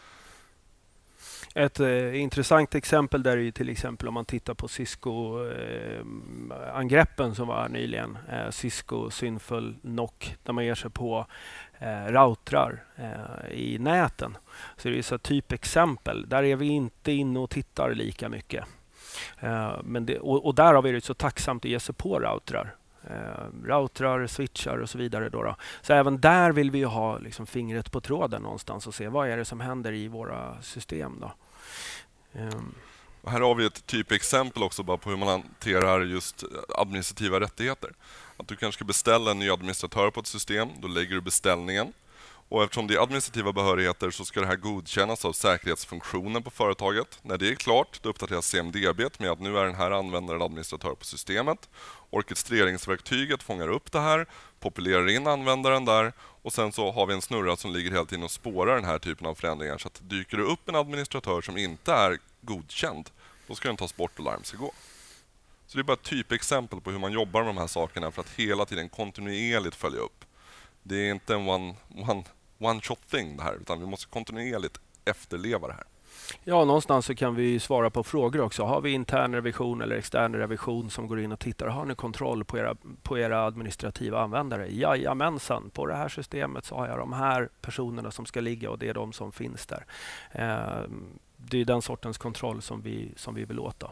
S1: Ett eh, intressant exempel där är ju till exempel om man tittar på Cisco-angreppen eh, som var nyligen. Eh, Cisco, Synful, N O C, där man ger sig på eh, routrar eh, i näten. Så det är så typexempel. Där är vi inte inne och tittar lika mycket. Eh, men det, och, och där har vi det så tacksamt att ge sig på routrar. Eh, routrar, switchar och så vidare. Då då. Så även där vill vi ha liksom fingret på tråden någonstans och se vad är det som händer i våra system. Då. Um.
S2: Och här har vi ett typexempel också bara på hur man hanterar just administrativa rättigheter. Att du kanske ska beställa en ny administratör på ett system, då lägger du beställningen. Och eftersom det är administrativa behörigheter så ska det här godkännas av säkerhetsfunktionen på företaget. När det är klart, då uppdateras C M D B med att nu är den här användaren administratör på systemet. Orkestreringsverktyget fångar upp det här, populerar in användaren där och sen så har vi en snurra som ligger hela tiden och spårar den här typen av förändringar. Så att dyker det upp en administratör som inte är godkänd, då ska den tas bort och larm ska gå. Så det är bara ett typexempel på hur man jobbar med de här sakerna för att hela tiden kontinuerligt följa upp. Det är inte en one, one, one shot thing det här, utan vi måste kontinuerligt efterleva det här.
S1: Ja, någonstans så kan vi svara på frågor också. Har vi intern revision eller extern revision som går in och tittar? Har ni kontroll på era, på era administrativa användare? Jajamensan, på det här systemet så har jag de här personerna som ska ligga och det är de som finns där. Eh, det är den sortens kontroll som vi, som vi vill åta.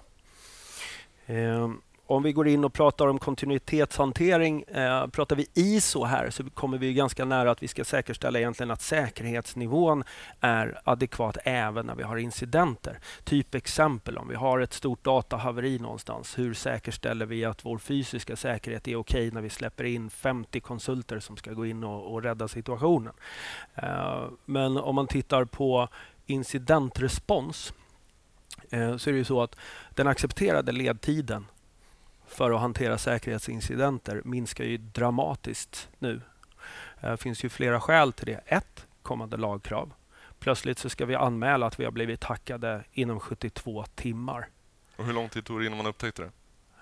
S1: Eh, Om vi går in och pratar om kontinuitetshantering, eh, pratar vi I S O här så kommer vi ganska nära att vi ska säkerställa egentligen att säkerhetsnivån är adekvat även när vi har incidenter. Typ exempel, om vi har ett stort datahaveri någonstans, hur säkerställer vi att vår fysiska säkerhet är okej när vi släpper in femtio konsulter som ska gå in och, och rädda situationen. Eh, men om man tittar på incidentrespons eh, så är det ju så att den accepterade ledtiden för att hantera säkerhetsincidenter minskar ju dramatiskt nu. Det finns ju flera skäl till det. Ett, kommande lagkrav. Plötsligt så ska vi anmäla att vi har blivit hackade inom sjuttiotvå timmar.
S2: Och hur lång tid tog det innan man upptäckte det?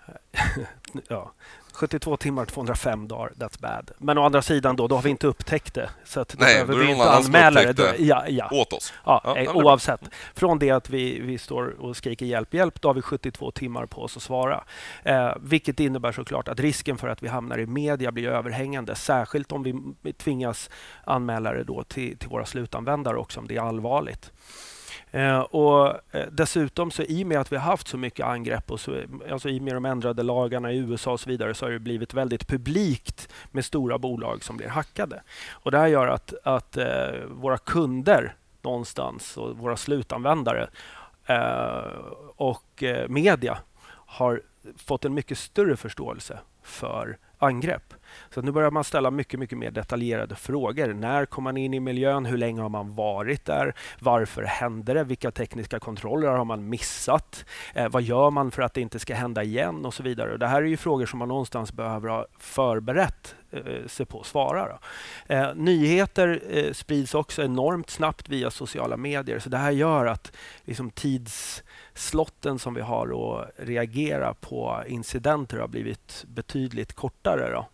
S1: ja, sjuttiotvå timmar, tvåhundrafem dagar, that's bad. Men å andra sidan då, då har vi inte upptäckt det. Så att då
S2: Nej,
S1: behöver
S2: då
S1: vi
S2: är
S1: inte anmäla det.
S2: Ja, ja. Åt oss.
S1: Ja, ja, oavsett. Från det att vi, vi står och skriker hjälp, hjälp, då har vi sjuttiotvå timmar på oss att svara. Eh, vilket innebär såklart att risken för att vi hamnar i media blir överhängande. Särskilt om vi tvingas anmäla det då till, till våra slutanvändare också, om det är allvarligt. Eh, och eh, dessutom så i och med att vi har haft så mycket angrepp och så, alltså i och med de ändrade lagarna i U S A och så vidare, så har det blivit väldigt publikt med stora bolag som blir hackade. Och det här gör att, att eh, våra kunder någonstans och våra slutanvändare eh, och eh, media har fått en mycket större förståelse för angrepp. Så nu börjar man ställa mycket, mycket mer detaljerade frågor. När kom man in i miljön? Hur länge har man varit där? Varför hände det? Vilka tekniska kontroller har man missat? Eh, vad gör man för att det inte ska hända igen? Och så vidare. Och det här är ju frågor som man någonstans behöver ha förberett eh, sig på att svara. Då. Eh, nyheter eh, sprids också enormt snabbt via sociala medier. Så det här gör att liksom, tidsslotten som vi har att reagera på incidenter har blivit betydligt kortare. Då.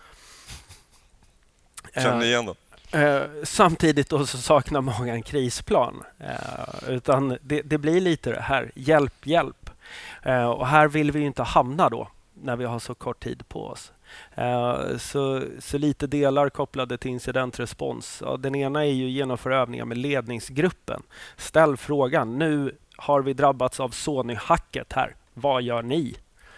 S2: Känner ni igen då?
S1: Eh, samtidigt då så saknar många en krisplan. Eh, utan det, det blir lite det här, hjälp, hjälp. Eh, och här vill vi ju inte hamna då när vi har så kort tid på oss. Eh, så, så lite delar kopplade till incidentrespons. Ja, den ena är ju genomföra övningar med ledningsgruppen. Ställ frågan, nu har vi drabbats av Sony-hacket här. Vad gör ni?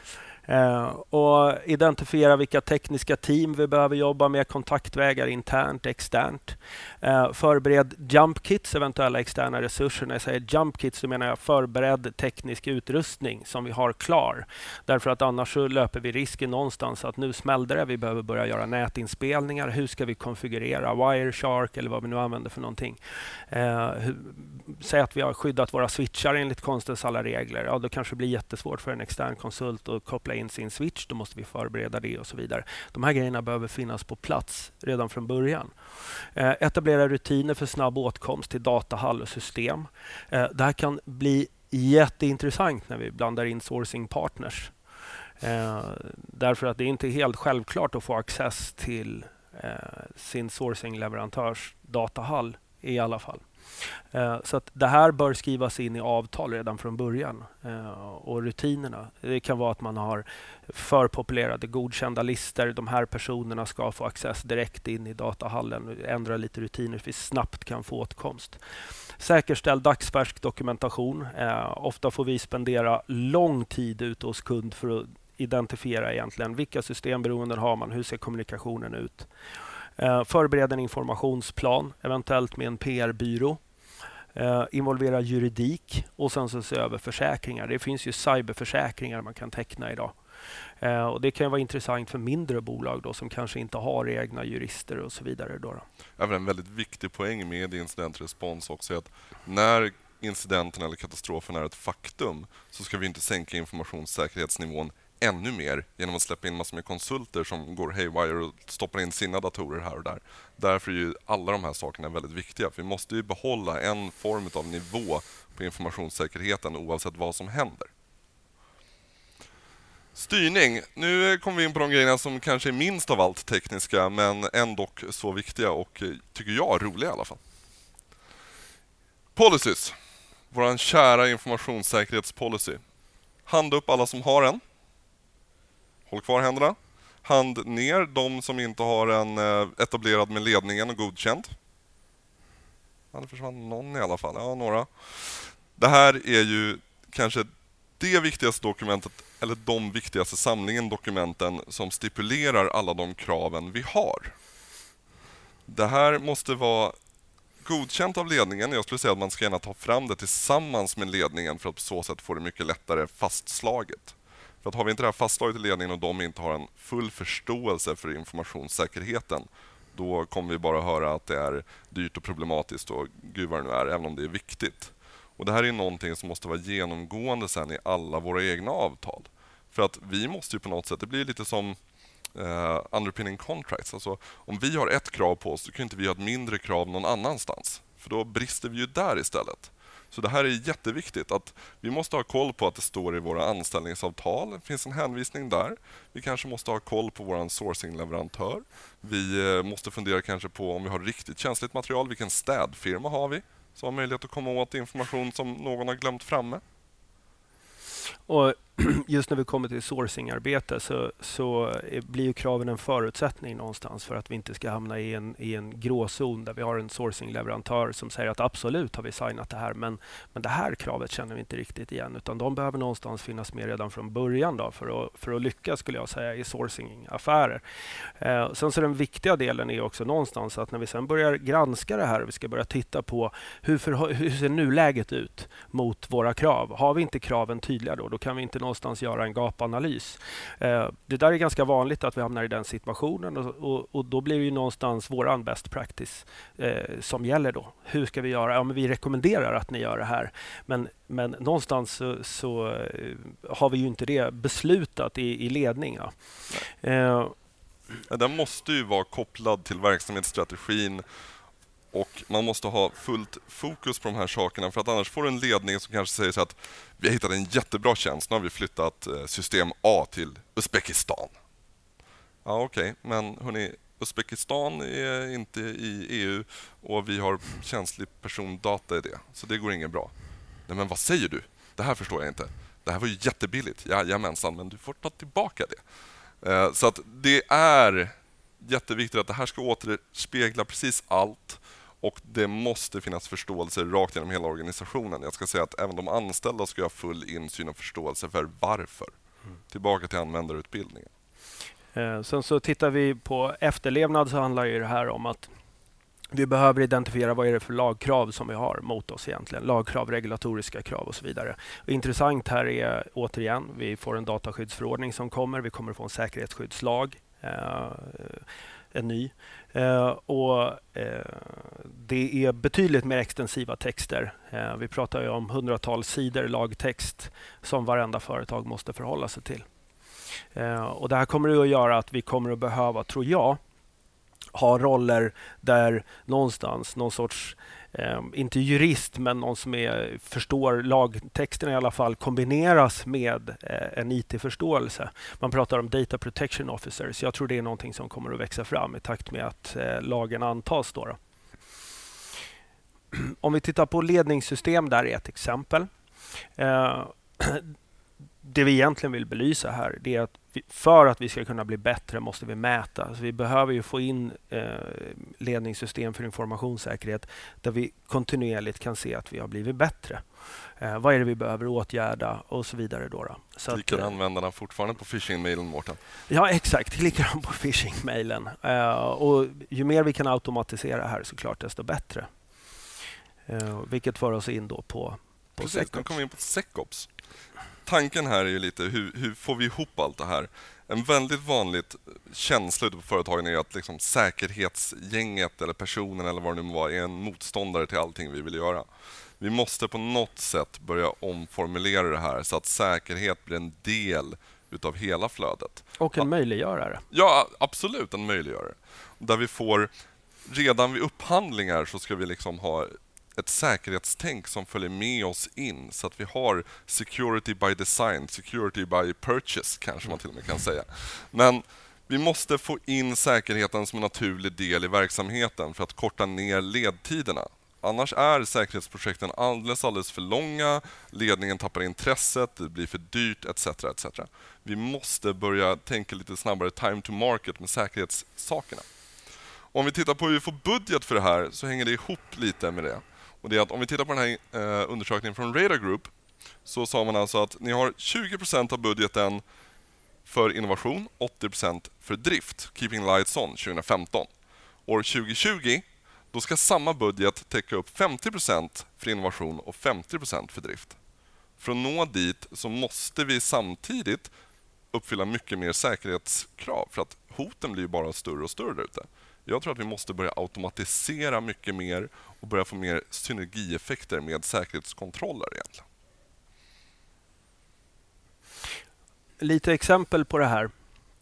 S1: Uh, och identifiera vilka tekniska team vi behöver jobba med, kontaktvägar internt, externt. Uh, förbered jump kits, eventuella externa resurser. När jag säger jump kits så menar jag förberedd teknisk utrustning som vi har klar. Därför att annars så löper vi risken någonstans att nu smällde det, vi behöver börja göra nätinspelningar. Hur ska vi konfigurera Wireshark eller vad vi nu använder för någonting? Uh, hur, säg att vi har skyddat våra switchar enligt konstens alla regler. Ja, då kanske det blir jättesvårt för en extern konsult att koppla in sin switch, då måste vi förbereda det och så vidare. De här grejerna behöver finnas på plats redan från början. Eh, etablera rutiner för snabb åtkomst till datahall och system. Eh, det här kan bli jätteintressant när vi blandar in sourcing partners. Eh, därför att det är inte helt självklart att få access till eh, sin sourcing-leverantörs datahall i alla fall. Så att det här bör skrivas in i avtal redan från början. Och rutinerna, det kan vara att man har förpopulerade godkända listor. De här personerna ska få access direkt in i datahallen. Ändra lite rutiner så vi snabbt kan få åtkomst. Säkerställ dagsfärsk dokumentation. Ofta får vi spendera lång tid ute hos kund för att identifiera egentligen vilka systemberoenden har man, hur ser kommunikationen ut. Uh, förbereda en informationsplan, eventuellt med en P R-byrå. Uh, involvera juridik och sen så se över försäkringar. Det finns ju cyberförsäkringar man kan teckna idag. Uh, och det kan vara intressant för mindre bolag då, som kanske inte har egna jurister och så vidare. Då då.
S2: Även en väldigt viktig poäng med incidentrespons också är att när incidenten eller katastrofen är ett faktum så ska vi inte sänka informationssäkerhetsnivån ännu mer genom att släppa in massor med konsulter som går haywire och stoppar in sina datorer här och där. Därför är ju alla de här sakerna väldigt viktiga. För vi måste ju behålla en form av nivå på informationssäkerheten oavsett vad som händer. Styrning. Nu kommer vi in på de grejerna som kanske är minst av allt tekniska, men ändå så viktiga och, tycker jag, roliga i alla fall. Policies. Vår kära informationssäkerhetspolicy. Hand upp alla som har en. Håll kvar händerna. Hand ner de som inte har en etablerad med ledningen och godkänd. Ja, det försvann någon i alla fall. Ja, några. Det här är ju kanske det viktigaste dokumentet, eller de viktigaste samlingen dokumenten som stipulerar alla de kraven vi har. Det här måste vara godkänt av ledningen. Jag skulle säga att man ska gärna ta fram det tillsammans med ledningen för att på så sätt få det mycket lättare fastslaget. För att har vi inte det här fastslaget i ledningen och de inte har en full förståelse för informationssäkerheten, då kommer vi bara höra att det är dyrt och problematiskt och gud vad det nu är, även om det är viktigt. Och det här är någonting som måste vara genomgående sen i alla våra egna avtal. För att vi måste ju på något sätt, det blir lite som uh, underpinning contracts. Alltså om vi har ett krav på oss, så kan inte vi ha ett mindre krav någon annanstans. För då brister vi ju där istället. Så det här är jätteviktigt att vi måste ha koll på att det står i våra anställningsavtal. Det finns en hänvisning där. Vi kanske måste ha koll på vår sourcing-leverantör. Vi måste fundera kanske på om vi har riktigt känsligt material. Vilken städfirma har vi som har möjlighet att komma åt information som någon har glömt framme?
S1: Och just när vi kommer till sourcingarbete så, så blir ju kraven en förutsättning någonstans för att vi inte ska hamna i en, i en gråzon där vi har en sourcingleverantör som säger att absolut har vi signat det här, men, men det här kravet känner vi inte riktigt igen, utan de behöver någonstans finnas med redan från början då för, att, för att lyckas, skulle jag säga, i sourcingaffärer. Eh, sen så den viktiga delen är också någonstans att när vi sen börjar granska det här, vi ska börja titta på hur, för, hur ser nuläget ut mot våra krav. Har vi inte kraven tydliga då, då kan vi inte någonstans göra en gapanalys. Eh, det där är ganska vanligt att vi hamnar i den situationen och, och, och då blir det ju någonstans våran best practice eh, som gäller då. Hur ska vi göra? Ja, men vi rekommenderar att ni gör det här, men, men någonstans så, så eh, har vi ju inte det beslutat i, i ledning. Ja. Eh,
S2: Den måste ju vara kopplad till verksamhetsstrategin. Och man måste ha fullt fokus på de här sakerna, för att annars får du en ledning som kanske säger så att vi har hittat en jättebra tjänst, nu har vi flyttat system A till Uzbekistan. Ja, okej, okay. Men hörni, Uzbekistan är inte i E U och vi har känslig persondata i det, så det går inget bra. Nej, men vad säger du? Det här förstår jag inte. Det här var ju jättebilligt. Jajamensan, men du får ta tillbaka det. Så att det är jätteviktigt att det här ska återspegla precis allt. Och det måste finnas förståelse rakt genom hela organisationen. Jag ska säga att även de anställda ska ha full insyn och förståelse för varför. Mm. Tillbaka till användarutbildningen.
S1: Eh, sen så tittar vi på efterlevnad, så handlar ju det här om att vi behöver identifiera vad är det för lagkrav som vi har mot oss egentligen. Lagkrav, regulatoriska krav och så vidare. Och intressant här är återigen, vi får en dataskyddsförordning som kommer. Vi kommer få en säkerhetsskyddslag. Eh, en ny. Eh, och eh, det är betydligt mer extensiva texter. Eh, vi pratar ju om hundratals sidor lagtext som varenda företag måste förhålla sig till. Eh, och det här kommer det att göra att vi kommer att behöva, tror jag, ha roller där någonstans någon sorts Eh, inte jurist, men någon som är, förstår lagtexten i alla fall, kombineras med eh, en I T-förståelse. Man pratar om Data Protection Officers. Jag tror det är någonting som kommer att växa fram i takt med att eh, lagen antas. Då, då. Om vi tittar på ledningssystem, där är ett exempel. Eh, det vi egentligen vill belysa här, det är att vi, för att vi ska kunna bli bättre måste vi mäta. Så vi behöver ju få in eh, ledningssystem för informationssäkerhet där vi kontinuerligt kan se att vi har blivit bättre. Eh, vad är det vi behöver åtgärda och så vidare. Då, då. Så
S2: klickar
S1: att,
S2: användarna fortfarande på phishing-mailen, Mårten?
S1: Ja, exakt. Klickar de på phishing-mailen. Eh, och ju mer vi kan automatisera här såklart, desto bättre. Eh, vilket för oss in då på, på
S2: Precis, SecOps. Nu kommer vi in på SecOps. Tanken här är ju lite, hur, hur får vi ihop allt det här? En väldigt vanligt känsla ute på företagen är att liksom säkerhetsgänget eller personen eller vad det nu var är en motståndare till allting vi vill göra. Vi måste på något sätt börja omformulera det här så att säkerhet blir en del utav hela flödet.
S1: Och en möjliggörare.
S2: Ja, absolut en möjliggörare. Där vi får, redan vid upphandlingar så ska vi liksom ha ett säkerhetstänk som följer med oss in så att vi har security by design, security by purchase kanske man till och med kan säga. Men vi måste få in säkerheten som en naturlig del i verksamheten för att korta ner ledtiderna. Annars är säkerhetsprojekten alldeles, alldeles för långa, ledningen tappar intresset, det blir för dyrt et cetera et cetera. Vi måste börja tänka lite snabbare time to market med säkerhetssakerna. Om vi tittar på hur vi får budget för det här så hänger det ihop lite med det. Och det är att om vi tittar på den här eh, undersökningen från Radar Group så sa man alltså att ni har tjugo procent av budgeten för innovation, åttio procent för drift, Keeping Lights On tjugo femton. År tjugo tjugo då ska samma budget täcka upp femtio procent för innovation och femtio procent för drift. För att nå dit så måste vi samtidigt uppfylla mycket mer säkerhetskrav för att hoten blir bara större och större där ute. Jag tror att vi måste börja automatisera mycket mer och börja få mer synergieffekter med säkerhetskontroller egentligen.
S1: Lite exempel på det här.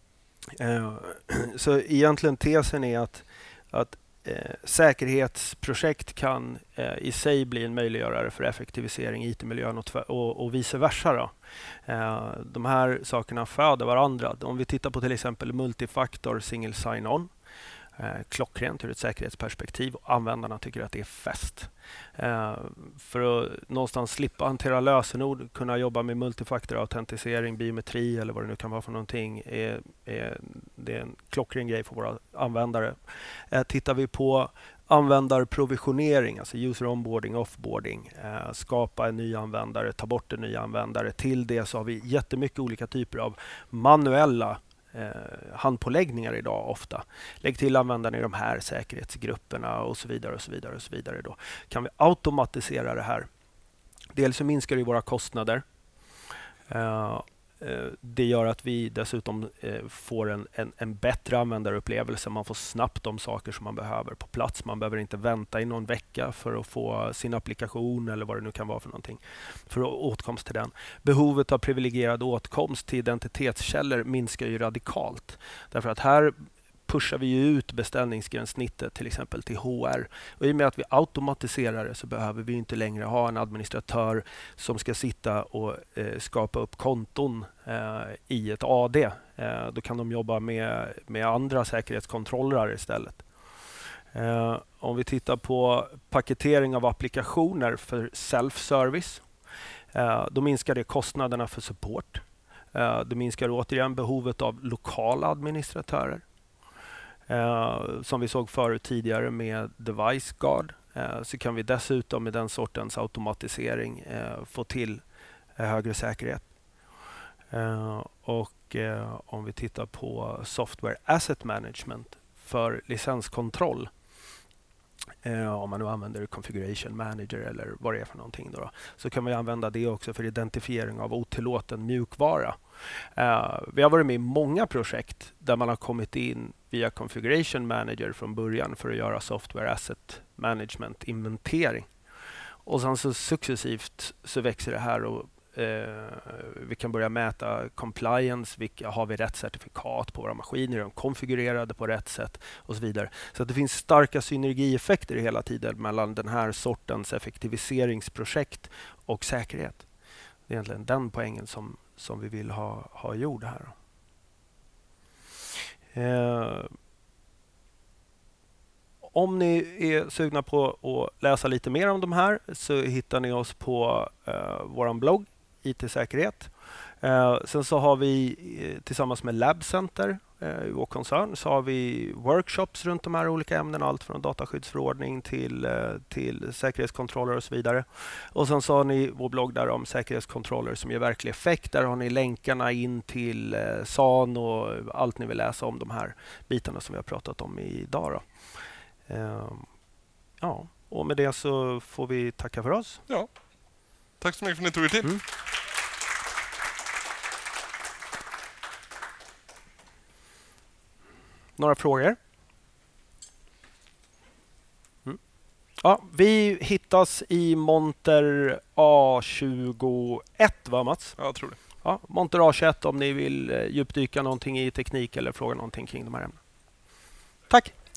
S1: Så egentligen tesen är att, att eh, säkerhetsprojekt kan eh, i sig bli en möjliggörare för effektivisering i I T-miljön och, och, och vice versa. Då. Eh, de här sakerna föder varandra. Om vi tittar på till exempel multifaktor single sign-on. Eh, klockrent ur ett säkerhetsperspektiv och användarna tycker att det är fest. Eh, för att någonstans slippa hantera lösenord, kunna jobba med multifaktorautentisering, biometri eller vad det nu kan vara för någonting, är, är, det är en klockren grej för våra användare. Eh, tittar vi på användarprovisionering, alltså user onboarding, offboarding, eh, skapa en ny användare, ta bort en ny användare. Till det så har vi jättemycket olika typer av manuella Eh, handpåläggningar idag ofta. Lägg till användaren i de här säkerhetsgrupperna och så vidare och så vidare och så vidare. Då kan vi automatisera det här. Dels så minskar det våra kostnader. Eh, eh, det gör att vi dessutom eh, får en, en, en bättre användarupplevelse. Man får snabbt de saker som man behöver på plats. Man behöver inte vänta i någon vecka för att få sin applikation eller vad det nu kan vara för någonting. För åtkomst till den. Behovet av privilegierad åtkomst till identitetskällor minskar ju radikalt. Därför att här pushar vi ju ut beställningsgränssnittet till exempel till H R. Och i och med att vi automatiserar det så behöver vi inte längre ha en administratör som ska sitta och eh, skapa upp konton eh, i ett A D. Eh, då kan de jobba med, med andra säkerhetskontroller istället. Eh, om vi tittar på paketering av applikationer för self-service, eh, då minskar det kostnaderna för support. Eh, det minskar återigen behovet av lokala administratörer. Uh, som vi såg förut tidigare med Device Guard, uh, så kan vi dessutom med den sortens automatisering uh, få till uh, högre säkerhet. Uh, och uh, om vi tittar på Software Asset Management för licenskontroll, uh, om man nu använder Configuration Manager eller vad det är för någonting då, då, så kan vi använda det också för identifiering av otillåten mjukvara. Uh, vi har varit med i många projekt där man har kommit in via Configuration Manager från början för att göra Software Asset Management inventering. Och sen så successivt så växer det här och eh, vi kan börja mäta compliance, vilka har vi rätt certifikat på våra maskiner, är de konfigurerade på rätt sätt och så vidare. Så att det finns starka synergieffekter hela tiden mellan den här sortens effektiviseringsprojekt och säkerhet. Det är egentligen den poängen som, som vi vill ha, ha gjord här. Eh, om ni är sugna på att läsa lite mer om de här så hittar ni oss på eh, vår blogg I T-säkerhet. Eh, sen så har vi eh, tillsammans med Lab Center eh, i vår koncern så har vi workshops runt de här olika ämnena, allt från dataskyddsförordning till, eh, till säkerhetskontroller och så vidare. Och sen så har ni vår blogg där om säkerhetskontroller som ger verklig effekt. Där har ni länkarna in till eh, S A N och allt ni vill läsa om de här bitarna som vi har pratat om idag då. Eh, ja, och med det så får vi tacka för oss.
S2: Ja, tack så mycket för att ni tog er tid. Mm.
S1: Några frågor? Mm. Ja, vi hittas i monter A tjugoett, va Mats?
S2: Ja, jag tror det.
S1: Ja, monter A tjugoett om ni vill djupdyka någonting i teknik eller fråga någonting kring de här ämnena. Tack!